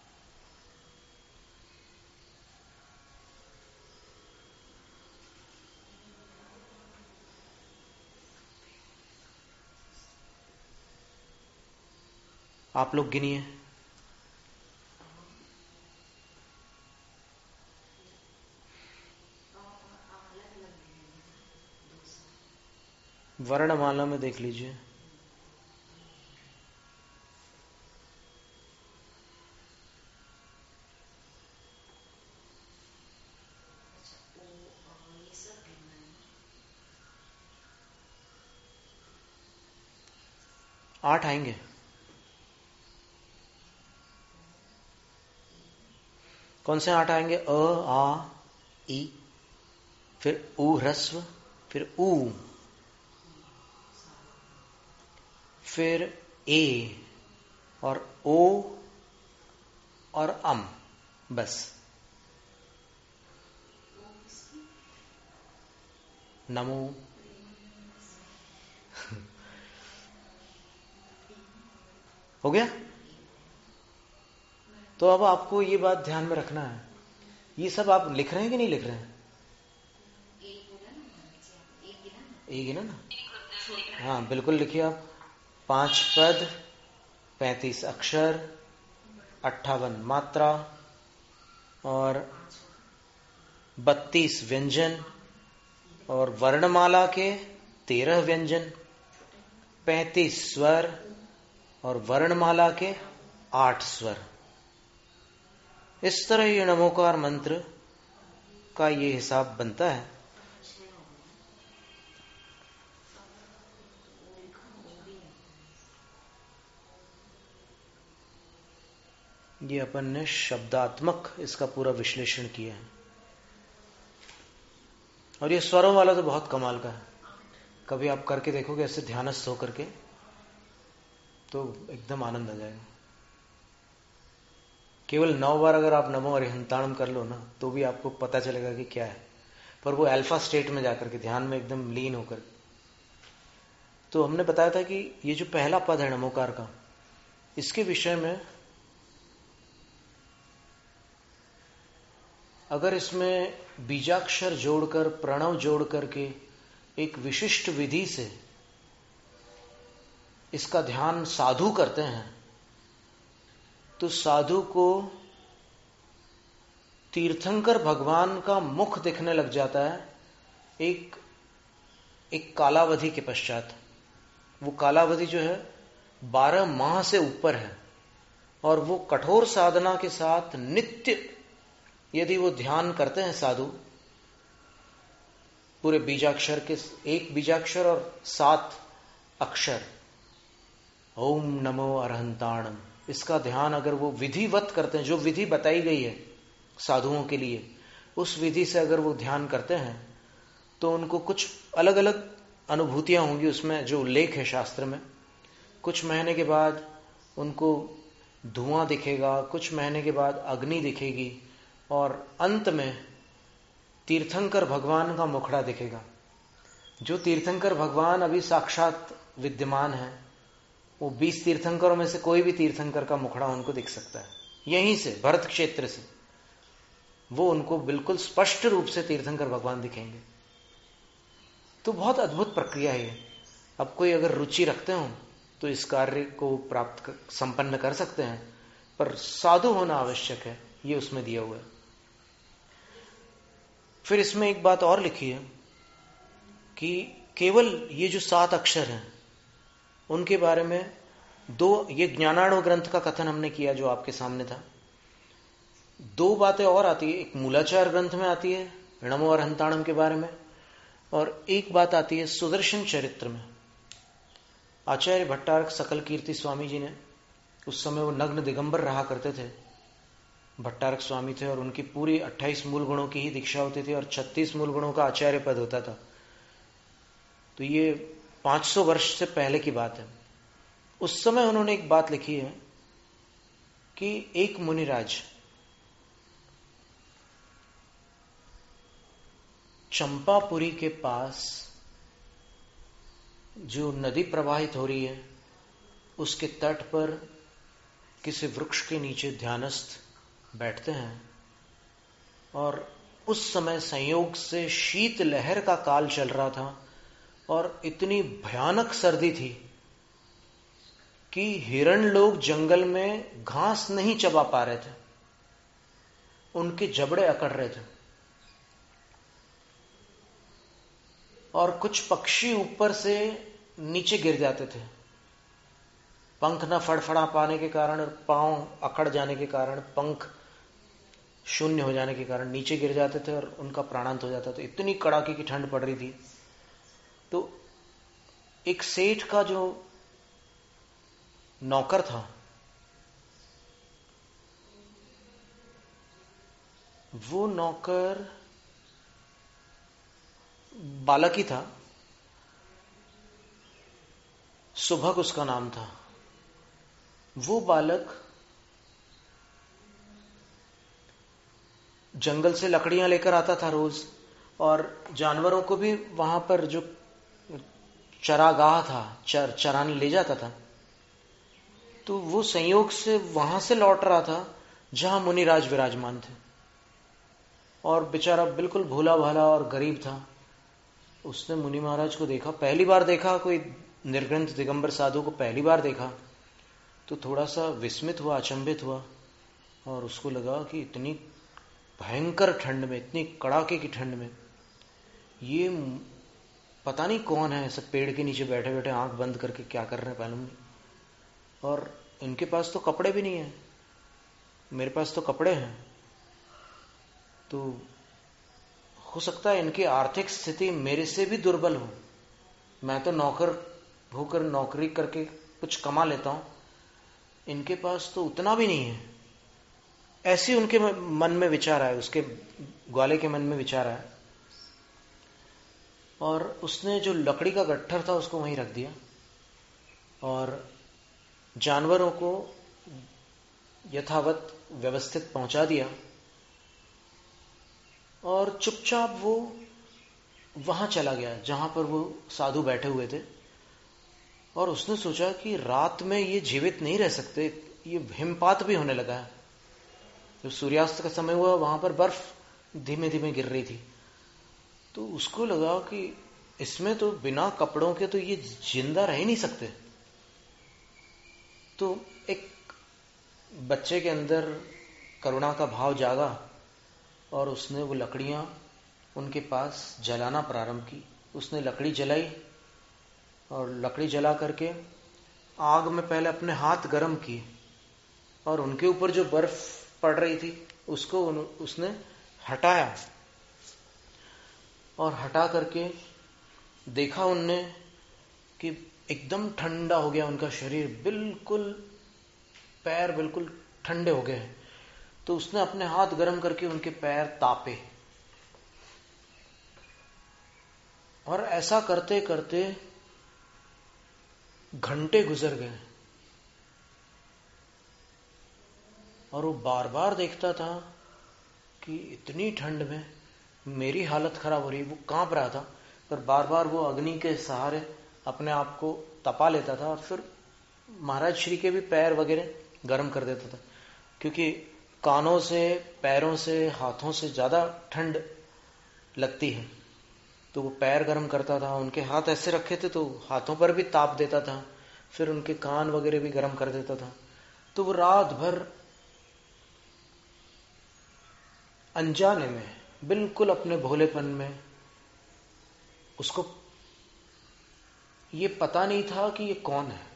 आप लोग गिनिए। वर्णमाला में देख लीजिए। आठ आएंगे। कौन से आठ आएंगे? अ, आ, ई, फिर उ ह्रस्व, फिर उ, फिर ए और ओ और अम। बस नमो हो गया। तो अब आपको ये बात ध्यान में रखना है, ये सब आप लिख रहे हैं कि नहीं लिख रहे हैं? एक गिना ना? हाँ बिल्कुल लिखिए आप। पांच पद, पैंतीस अक्षर, अट्ठावन मात्रा और बत्तीस व्यंजन, और वर्णमाला के तेरह व्यंजन, पैंतीस स्वर और वर्णमाला के आठ स्वर। इस तरह ये नमोकार मंत्र का ये हिसाब बनता है। ये अपन ने शब्दात्मक इसका पूरा विश्लेषण किया है। और ये स्वरों वाला तो बहुत कमाल का है, कभी आप करके देखोगे ऐसे ध्यानस्थ होकर के तो एकदम आनंद आ जाएगा। केवल नौ बार अगर आप नमो अरिहंताणम कर लो ना तो भी आपको पता चलेगा कि क्या है, पर वो अल्फा स्टेट में जाकर के ध्यान में एकदम लीन होकर। तो हमने बताया था कि ये जो पहला पद है नमोकार का, इसके विषय में अगर इसमें बीजाक्षर जोड़कर प्रणव जोड़ करके एक विशिष्ट विधि से इसका ध्यान साधु करते हैं तो साधु को तीर्थंकर भगवान का मुख दिखने लग जाता है एक एक कालावधि के पश्चात। वो कालावधि जो है बारह माह से ऊपर है, और वो कठोर साधना के साथ नित्य यदि वो ध्यान करते हैं साधु, पूरे बीजाक्षर के एक बीजाक्षर और सात अक्षर ओम नमो अरहंताणम, इसका ध्यान अगर वो विधिवत करते हैं, जो विधि बताई गई है साधुओं के लिए, उस विधि से अगर वो ध्यान करते हैं तो उनको कुछ अलग अलग अनुभूतियां होंगी उसमें जो उल्लेख है शास्त्र में। कुछ महीने के बाद उनको धुआं दिखेगा, कुछ महीने के बाद अग्नि दिखेगी, और अंत में तीर्थंकर भगवान का मुखड़ा दिखेगा। जो तीर्थंकर भगवान अभी साक्षात विद्यमान है, वो बीस तीर्थंकरों में से कोई भी तीर्थंकर का मुखड़ा उनको दिख सकता है। यहीं से भरत क्षेत्र से वो उनको बिल्कुल स्पष्ट रूप से तीर्थंकर भगवान दिखेंगे। तो बहुत अद्भुत प्रक्रिया है। अब कोई अगर रुचि रखते हो तो इस कार्य को प्राप्त कर, संपन्न कर सकते हैं, पर साधु होना आवश्यक है, ये उसमें दिया हुआ है। फिर इसमें एक बात और लिखी है कि केवल ये जो सात अक्षर हैं उनके बारे में दो, ये ज्ञानार्णव ग्रंथ का कथन हमने किया जो आपके सामने था। दो बातें और आती है, एक मूलाचार ग्रंथ में आती है नमो अरहंताणम के बारे में, और एक बात आती है सुदर्शन चरित्र में। आचार्य भट्टारक सकल कीर्ति स्वामी जी ने, उस समय वो नग्न दिगंबर रहा करते थे, भट्टारक स्वामी थे, और उनकी पूरी अट्ठाईस मूल गुणों की ही दीक्षा होती थी और छत्तीस मूल गुणों का आचार्य पद होता था। तो ये पांच सौ वर्ष से पहले की बात है। उस समय उन्होंने एक बात लिखी है कि एक मुनिराज चंपापुरी के पास जो नदी प्रवाहित हो रही है उसके तट पर किसी वृक्ष के नीचे ध्यानस्थ बैठते हैं, और उस समय संयोग से शीत लहर का काल चल रहा था और इतनी भयानक सर्दी थी कि हिरण लोग जंगल में घास नहीं चबा पा रहे थे, उनके जबड़े अकड़ रहे थे, और कुछ पक्षी ऊपर से नीचे गिर जाते थे, पंख न फड़फड़ा पाने के कारण, पांव अकड़ जाने के कारण, पंख शून्य हो जाने के कारण नीचे गिर जाते थे और उनका प्राणांत हो जाता था। इतनी कड़ाके की ठंड पड़ रही थी। तो एक सेठ का जो नौकर था वो नौकर बालक ही था, सुभग उसका नाम था। वो बालक जंगल से लकड़ियां लेकर आता था रोज, और जानवरों को भी वहां पर जो चरागाह था चर चराने ले जाता था। तो वो संयोग से वहां से लौट रहा था जहां मुनिराज विराजमान थे, और बेचारा बिल्कुल भोला भाला और गरीब था। उसने मुनि महाराज को देखा, पहली बार देखा, कोई निर्ग्रंथ दिगंबर साधु को पहली बार देखा, तो थोड़ा सा विस्मित हुआ, अचंभित हुआ, और उसको लगा कि इतनी भयंकर ठंड में, इतनी कड़ाके की ठंड में ये पता नहीं कौन है, सब पेड़ के नीचे बैठे बैठे आंख बंद करके क्या कर रहे हैं मालूम नहीं, और इनके पास तो कपड़े भी नहीं है, मेरे पास तो कपड़े हैं। तो हो सकता है इनकी आर्थिक स्थिति मेरे से भी दुर्बल हो, मैं तो नौकर होकर नौकरी करके कुछ कमा लेता हूं, इनके पास तो उतना भी नहीं है। ऐसी उनके मन में विचार आया, उसके ग्वाले के मन में विचार आया, और उसने जो लकड़ी का गट्ठर था उसको वहीं रख दिया और जानवरों को यथावत व्यवस्थित पहुंचा दिया और चुपचाप वो वहां चला गया जहां पर वो साधु बैठे हुए थे। और उसने सोचा कि रात में ये जीवित नहीं रह सकते, ये हिमपात भी होने लगा है। जब सूर्यास्त का समय हुआ वहां पर बर्फ धीमे धीमे गिर रही थी, तो उसको लगा कि इसमें तो बिना कपड़ों के तो ये जिंदा रह ही नहीं सकते। तो एक बच्चे के अंदर करुणा का भाव जागा और उसने वो लकड़ियां उनके पास जलाना प्रारंभ की। उसने लकड़ी जलाई और लकड़ी जला करके आग में पहले अपने हाथ गर्म किए और उनके ऊपर जो बर्फ पड़ रही थी उसको उसने हटाया और हटा करके देखा उनने कि एकदम ठंडा हो गया उनका शरीर, बिल्कुल पैर बिल्कुल ठंडे हो गए। तो उसने अपने हाथ गर्म करके उनके पैर तापे और ऐसा करते करते घंटे गुजर गए और वो बार बार देखता था कि इतनी ठंड में मेरी हालत खराब हो रही। वो कांप रहा था पर बार बार वो अग्नि के सहारे अपने आप को तपा लेता था और फिर महाराज श्री के भी पैर वगैरह गर्म कर देता था, क्योंकि कानों से, पैरों से, हाथों से ज्यादा ठंड लगती है। तो वो पैर गर्म करता था, उनके हाथ ऐसे रखे थे तो हाथों पर भी ताप देता था, फिर उनके कान वगैरह भी गर्म कर देता था। तो वो रात भर अनजाने में, बिल्कुल अपने भोलेपन में, उसको ये पता नहीं था कि ये कौन है।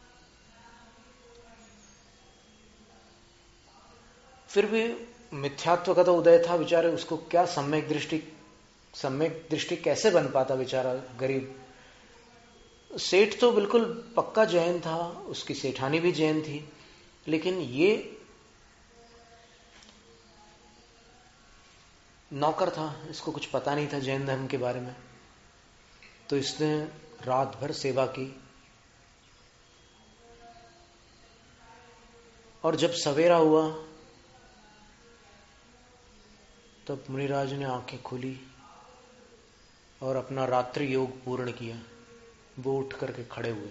फिर भी मिथ्यात्व का तो उदय था, बेचारे उसको क्या सम्यक दृष्टि सम्यक दृष्टि कैसे बन पाता बेचारा गरीब। सेठ तो बिल्कुल पक्का जैन था, उसकी सेठानी भी जैन थी, लेकिन ये नौकर था, इसको कुछ पता नहीं था जैन धर्म के बारे में। तो इसने रात भर सेवा की और जब सवेरा हुआ तब मुनिराज ने आंखें खोली और अपना रात्रि योग पूर्ण किया। वो उठ करके खड़े हुए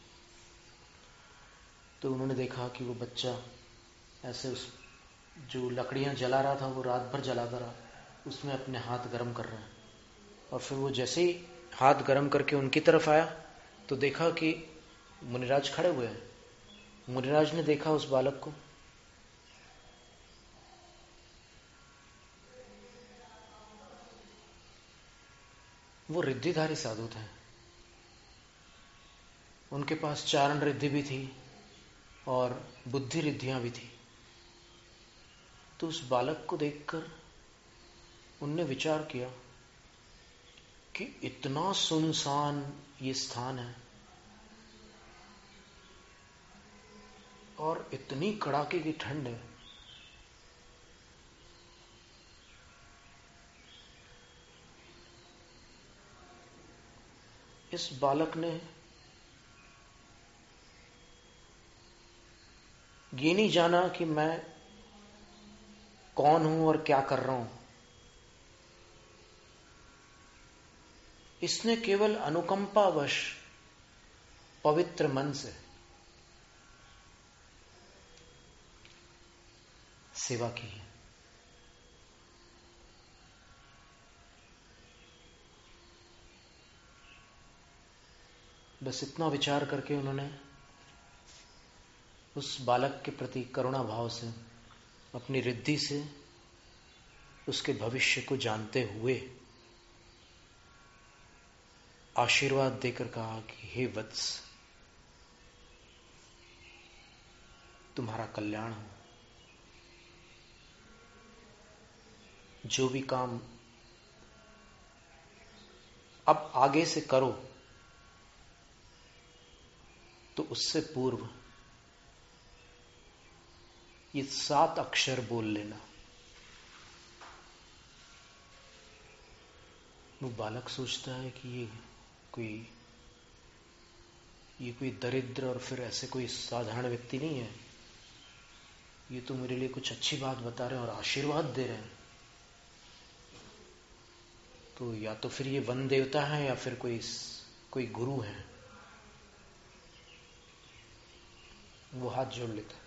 तो उन्होंने देखा कि वो बच्चा ऐसे उस जो लकड़ियां जला रहा था, वो रात भर जलाता रहा, उसमें अपने हाथ गर्म कर रहा है। और फिर वो जैसे ही हाथ गर्म करके उनकी तरफ आया तो देखा कि मुनिराज खड़े हुए हैं। मुनिराज ने देखा उस बालक को, वो रिद्धिधारी साधु थे, उनके पास चारण रिद्धि भी थी और बुद्धि रिद्धियां भी थी। तो उस बालक को देखकर उनने विचार किया कि इतना सुनसान ये स्थान है और इतनी कड़ाके की ठंड है, इस बालक ने ये नहीं जाना कि मैं कौन हूं और क्या कर रहा हूं। इसने केवल अनुकंपावश पवित्र मन से सेवा की है। बस इतना विचार करके उन्होंने उस बालक के प्रति करुणा भाव से, अपनी रिद्धि से उसके भविष्य को जानते हुए आशीर्वाद देकर कहा कि हे वत्स, तुम्हारा कल्याण हो। जो भी काम अब आगे से करो तो उससे पूर्व ये सात अक्षर बोल लेना। वो बालक सोचता है कि ये कोई ये कोई दरिद्र और फिर ऐसे कोई साधारण व्यक्ति नहीं है, ये तो मेरे लिए कुछ अच्छी बात बता रहे हैं और आशीर्वाद दे रहे हैं। तो या तो फिर ये वन देवता है या फिर कोई कोई गुरु है। वो हाथ जोड़ लेता है।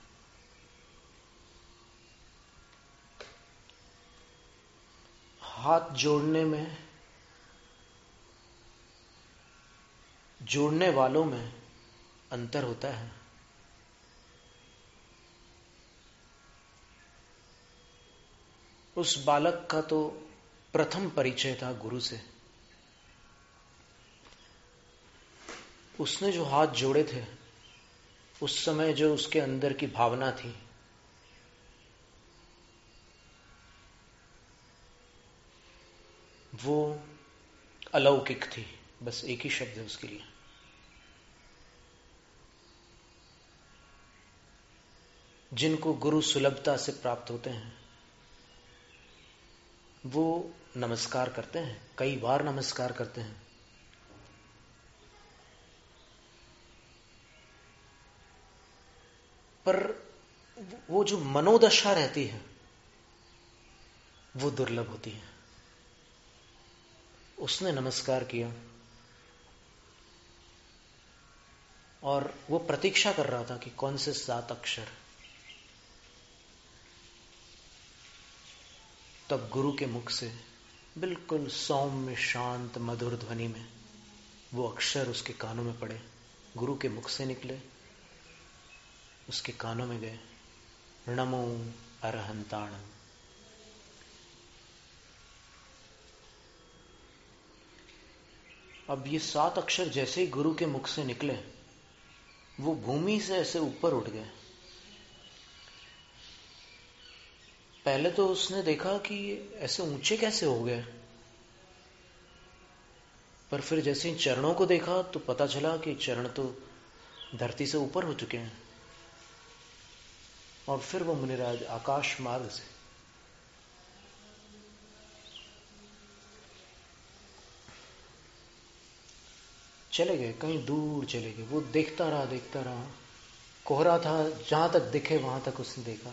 हाथ जोड़ने में, जोड़ने वालों में अंतर होता है। उस बालक का तो प्रथम परिचय था गुरु से। उसने जो हाथ जोड़े थे, उस समय जो उसके अंदर की भावना थी, वो अलौकिक थी। बस एक ही शब्द है उसके लिए। जिनको गुरु सुलभता से प्राप्त होते हैं वो नमस्कार करते हैं, कई बार नमस्कार करते हैं। पर वो जो मनोदशा रहती है वो दुर्लभ होती है। उसने नमस्कार किया और वो प्रतीक्षा कर रहा था कि कौन से सात अक्षर। तब गुरु के मुख से बिल्कुल सौम्य शांत मधुर ध्वनि में वो अक्षर उसके कानों में पड़े। गुरु के मुख से निकले, उसके कानों में गए, नमो अरहंताणं। अब ये सात अक्षर जैसे ही गुरु के मुख से निकले, वो भूमि से ऐसे ऊपर उठ गए। पहले तो उसने देखा कि ऐसे ऊंचे कैसे हो गए, पर फिर जैसे इन चरणों को देखा तो पता चला कि चरण तो धरती से ऊपर हो चुके हैं। और फिर वो मुनिराज आकाश मार्ग से चले गए, कहीं दूर चले गए। वो देखता रहा देखता रहा, कोहरा था, जहां तक दिखे वहां तक उसने देखा।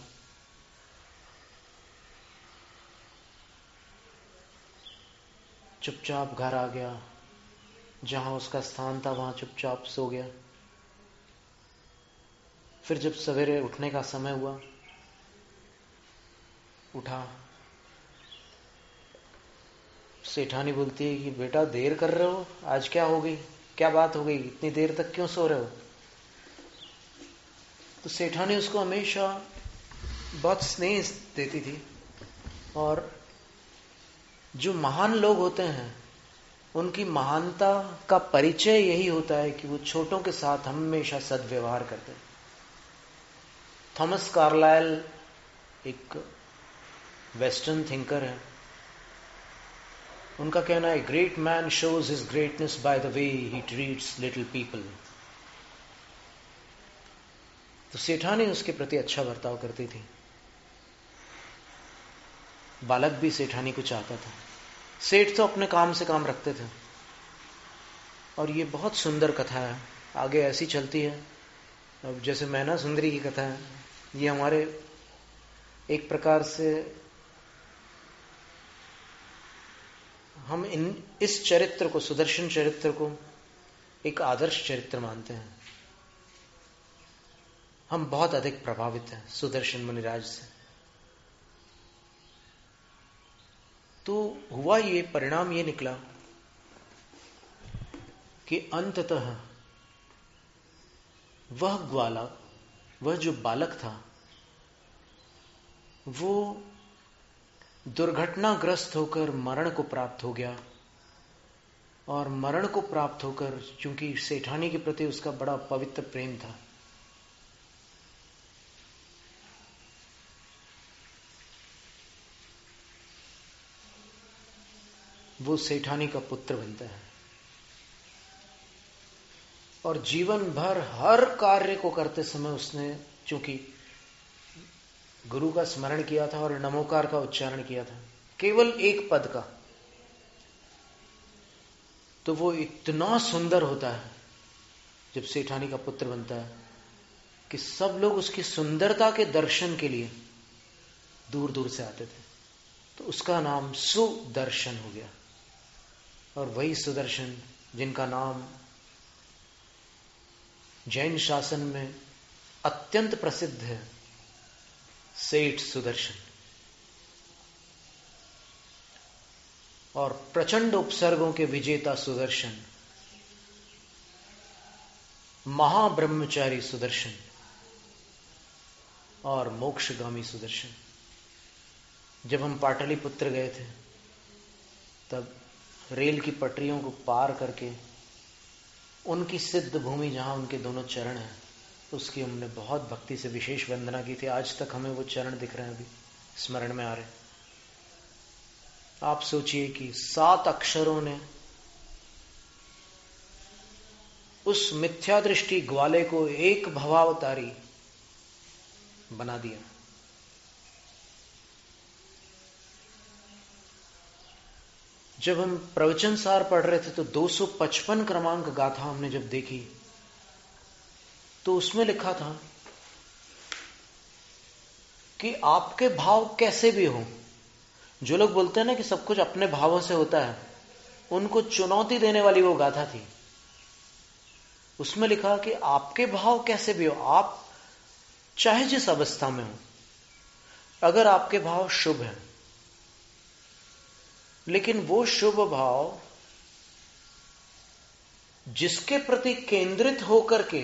चुपचाप घर आ गया, जहां उसका स्थान था वहां चुपचाप सो गया। फिर जब सवेरे उठने का समय हुआ, उठा। सेठानी बोलती है कि बेटा देर कर रहे हो, आज क्या हो गई, क्या बात हो गई, इतनी देर तक क्यों सो रहे हो। तो सेठानी उसको हमेशा बहुत स्नेह देती थी। और जो महान लोग होते हैं उनकी महानता का परिचय यही होता है कि वो छोटों के साथ हमेशा सद्व्यवहार करते हैं। थॉमस कार्लाइल एक वेस्टर्न थिंकर है। उनका कहना है, great man shows his greatness by the way he treats little people. तो सेठानी उसके प्रति अच्छा बर्ताव करती थी। बालक भी सेठानी को चाहता था। सेठ तो अपने काम से काम रखते थे। और ये बहुत सुंदर कथा है, आगे ऐसी चलती है। अब जैसे मैना सुंदरी की कथा है, ये हमारे एक प्रकार से हम इन इस चरित्र को, सुदर्शन चरित्र को एक आदर्श चरित्र मानते हैं। हम बहुत अधिक प्रभावित हैं सुदर्शन मुनिराज से। तो हुआ ये, परिणाम ये निकला कि अंततः वह ग्वालक, वह जो बालक था, वो दुर्घटनाग्रस्त होकर मरण को प्राप्त हो गया। और मरण को प्राप्त होकर, चूंकि सेठानी के प्रति उसका बड़ा पवित्र प्रेम था, वो सेठानी का पुत्र बनता है। और जीवन भर हर कार्य को करते समय उसने, चूंकि गुरु का स्मरण किया था और नमोकार का उच्चारण किया था, केवल एक पद का, तो वो इतना सुंदर होता है जब सेठानी का पुत्र बनता है कि सब लोग उसकी सुंदरता के दर्शन के लिए दूर दूर से आते थे। तो उसका नाम सुदर्शन हो गया। और वही सुदर्शन जिनका नाम जैन शासन में अत्यंत प्रसिद्ध है, सेठ सुदर्शन। और प्रचंड उपसर्गों के विजेता सुदर्शन, महाब्रह्मचारी सुदर्शन और मोक्षगामी सुदर्शन। जब हम पाटलिपुत्र गए थे तब रेल की पटरियों को पार करके उनकी सिद्ध भूमि जहां उनके दोनों चरण हैं, उसकी हमने बहुत भक्ति से विशेष वंदना की थी। आज तक हमें वो चरण दिख रहे हैं, अभी स्मरण में आ रहे हैं। आप सोचिए कि सात अक्षरों ने उस मिथ्या दृष्टि ग्वाले को एक भवावतारी बना दिया। जब हम प्रवचन सार पढ़ रहे थे तो दो सौ पचपन क्रमांक गाथा हमने जब देखी तो उसमें लिखा था कि आपके भाव कैसे भी हो, जो लोग बोलते हैं ना कि सब कुछ अपने भावों से होता है, उनको चुनौती देने वाली वो गाथा थी। उसमें लिखा कि आपके भाव कैसे भी हो, आप चाहे जिस अवस्था में हो, अगर आपके भाव शुभ है, लेकिन वो शुभ भाव जिसके प्रति केंद्रित होकर के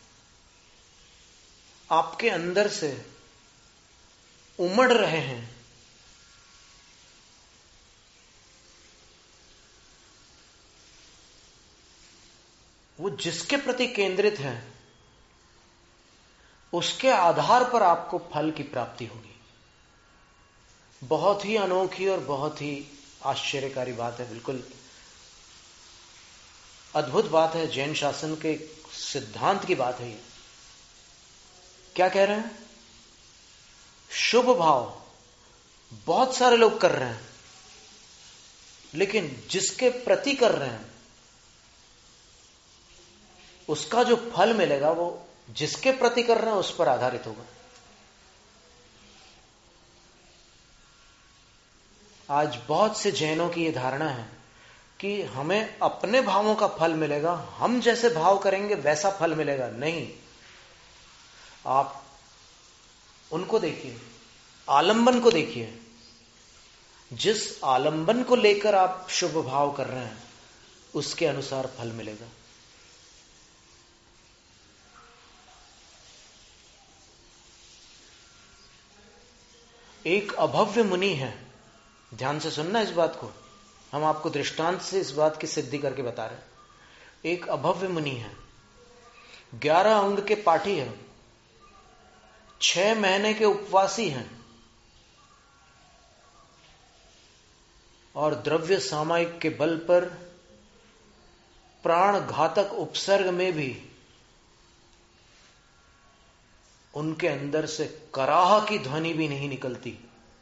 आपके अंदर से उमड़ रहे हैं, वो जिसके प्रति केंद्रित है, उसके आधार पर आपको फल की प्राप्ति होगी। बहुत ही अनोखी और बहुत ही आश्चर्यकारी बात है, बिल्कुल अद्भुत बात है। जैन शासन के सिद्धांत की बात है ये। क्या कह रहे हैं? शुभ भाव बहुत सारे लोग कर रहे हैं, लेकिन जिसके प्रति कर रहे हैं उसका जो फल मिलेगा वो जिसके प्रति कर रहे हैं उस पर आधारित होगा। आज बहुत से जैनों की यह धारणा है कि हमें अपने भावों का फल मिलेगा, हम जैसे भाव करेंगे वैसा फल मिलेगा। नहीं, आप उनको देखिए, आलंबन को देखिए। जिस आलंबन को लेकर आप शुभ भाव कर रहे हैं उसके अनुसार फल मिलेगा। एक अभव्य मुनि है, ध्यान से सुनना इस बात को, हम आपको दृष्टांत से इस बात की सिद्धि करके बता रहे हैं। एक अभव्य मुनि है, ग्यारह अंग के पाठी है, छह महीने के उपवासी हैं और द्रव्य सामायिक के बल पर प्राण घातक उपसर्ग में भी उनके अंदर से कराह की ध्वनि भी नहीं निकलती।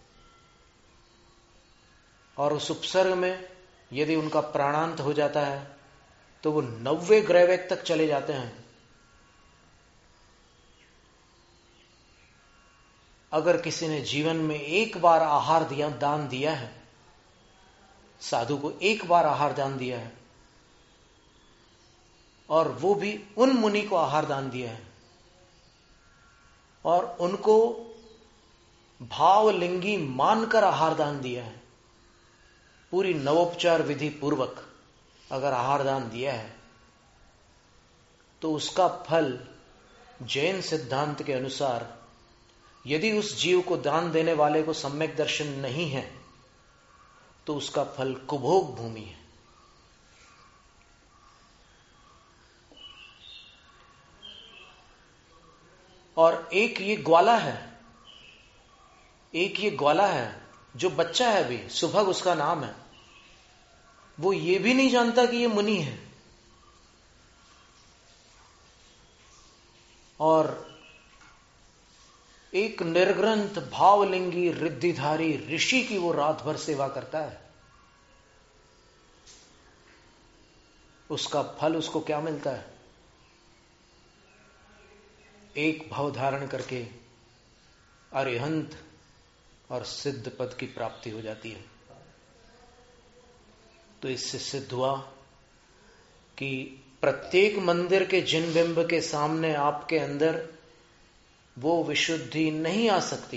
और उस उपसर्ग में यदि उनका प्राणांत हो जाता है तो वो नब्बे ग्रैवेक तक चले जाते हैं। अगर किसी ने जीवन में एक बार आहार दिया, दान दिया है, साधु को एक बार आहार दान दिया है, और वो भी उन मुनि को आहार दान दिया है और उनको भावलिंगी मानकर आहार दान दिया है, पूरी नवोपचार विधि पूर्वक अगर आहार दान दिया है, तो उसका फल जैन सिद्धांत के अनुसार, यदि उस जीव को दान देने वाले को सम्यक दर्शन नहीं है तो उसका फल कुभोग भूमि है। और एक ये ग्वाला है, एक ये ग्वाला है जो बच्चा है अभी, सुभग उसका नाम है, वो ये भी नहीं जानता कि ये मुनि है। और एक निर्ग्रंथ भावलिंगी रिद्धिधारी ऋषि की वो रात भर सेवा करता है, उसका फल उसको क्या मिलता है? एक भाव धारण करके अरिहंत और सिद्ध पद की प्राप्ति हो जाती है। तो इससे सिद्ध हुआ कि प्रत्येक मंदिर के जिन बिंब के सामने आपके अंदर वो विशुद्धि नहीं आ सकती।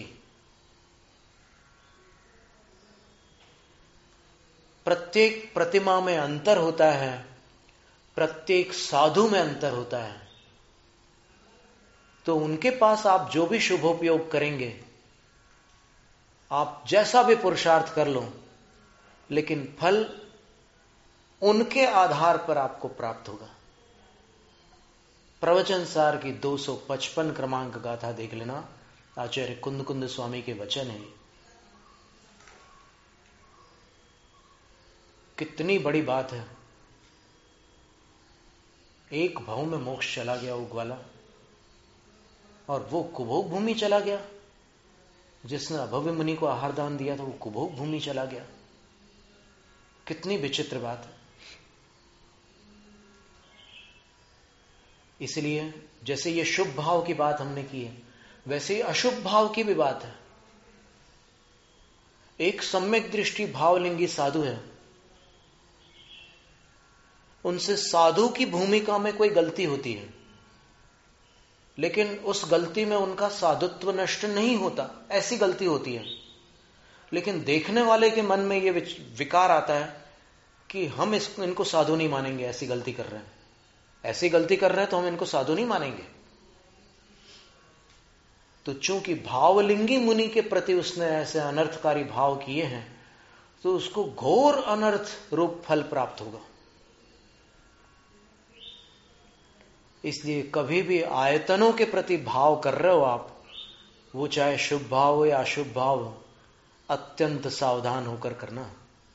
प्रत्येक प्रतिमा में अंतर होता है, प्रत्येक साधु में अंतर होता है। तो उनके पास आप जो भी शुभोपयोग करेंगे, आप जैसा भी पुरुषार्थ कर लो, लेकिन फल उनके आधार पर आपको प्राप्त होगा। प्रवचन सार की दो सौ पचपन क्रमांक गाथा देख लेना, आचार्य कुंद कुंद स्वामी के वचन है। कितनी बड़ी बात है। एक भाव में मोक्ष चला गया उग्वाला, और वो कुभोग भूमि चला गया। जिसने अभव्य मुनि को आहार दान दिया था वो कुभोग भूमि चला गया। कितनी विचित्र बात है। इसलिए जैसे ये शुभ भाव की बात हमने की है, वैसे ही अशुभ भाव की भी बात है। एक सम्यक दृष्टि भावलिंगी साधु है, उनसे साधु की भूमिका में कोई गलती होती है, लेकिन उस गलती में उनका साधुत्व नष्ट नहीं होता, ऐसी गलती होती है। लेकिन देखने वाले के मन में यह विकार आता है कि हम इस इनको साधु नहीं मानेंगे, ऐसी गलती कर रहे हैं, ऐसी गलती कर रहे हैं तो हम इनको साधु नहीं मानेंगे। तो चूंकि भावलिंगी मुनि के प्रति उसने ऐसे अनर्थकारी भाव किए हैं, तो उसको घोर अनर्थ रूप फल प्राप्त होगा। इसलिए कभी भी आयतनों के प्रति भाव कर रहे हो आप, वो चाहे शुभ भाव हो या अशुभ भाव हो, अत्यंत सावधान होकर करना।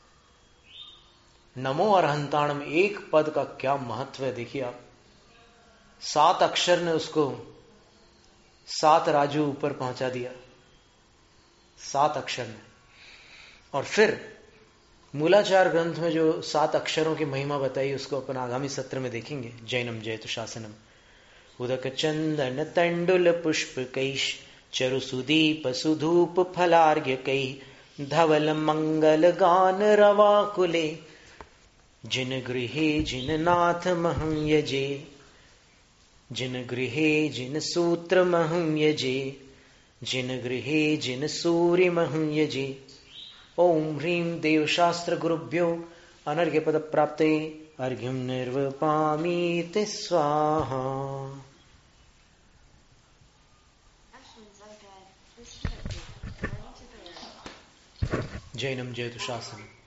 नमो अरहंताणम एक पद का क्या महत्व है देखिए आप। सात अक्षर ने उसको सात राजू ऊपर पहुंचा दिया, सात अक्षर ने। और फिर मूलाचार ग्रंथ में जो सात अक्षरों की महिमा बताई, उसको अपन आगामी सत्र में देखेंगे। जैनम जयतु शासनम। उदक चंदन तंडुल पुष्प कैश चरु सुदीप सुधूप फलार्घ्य कई धवल मंगल गान रवा कुले जिन गृहे जिन नाथ महं यजे जिन गृहे जिन सूत्र महं यजे जिन गृहे जिन सूर्य महं यजे। ओम ह्रीं देवशास्त्र गुरुभ्यो अनर्घ्य पद प्राप्ते अर्घ्यम निर्वपामीति स्वाहा। जैनम जयतु शासनम।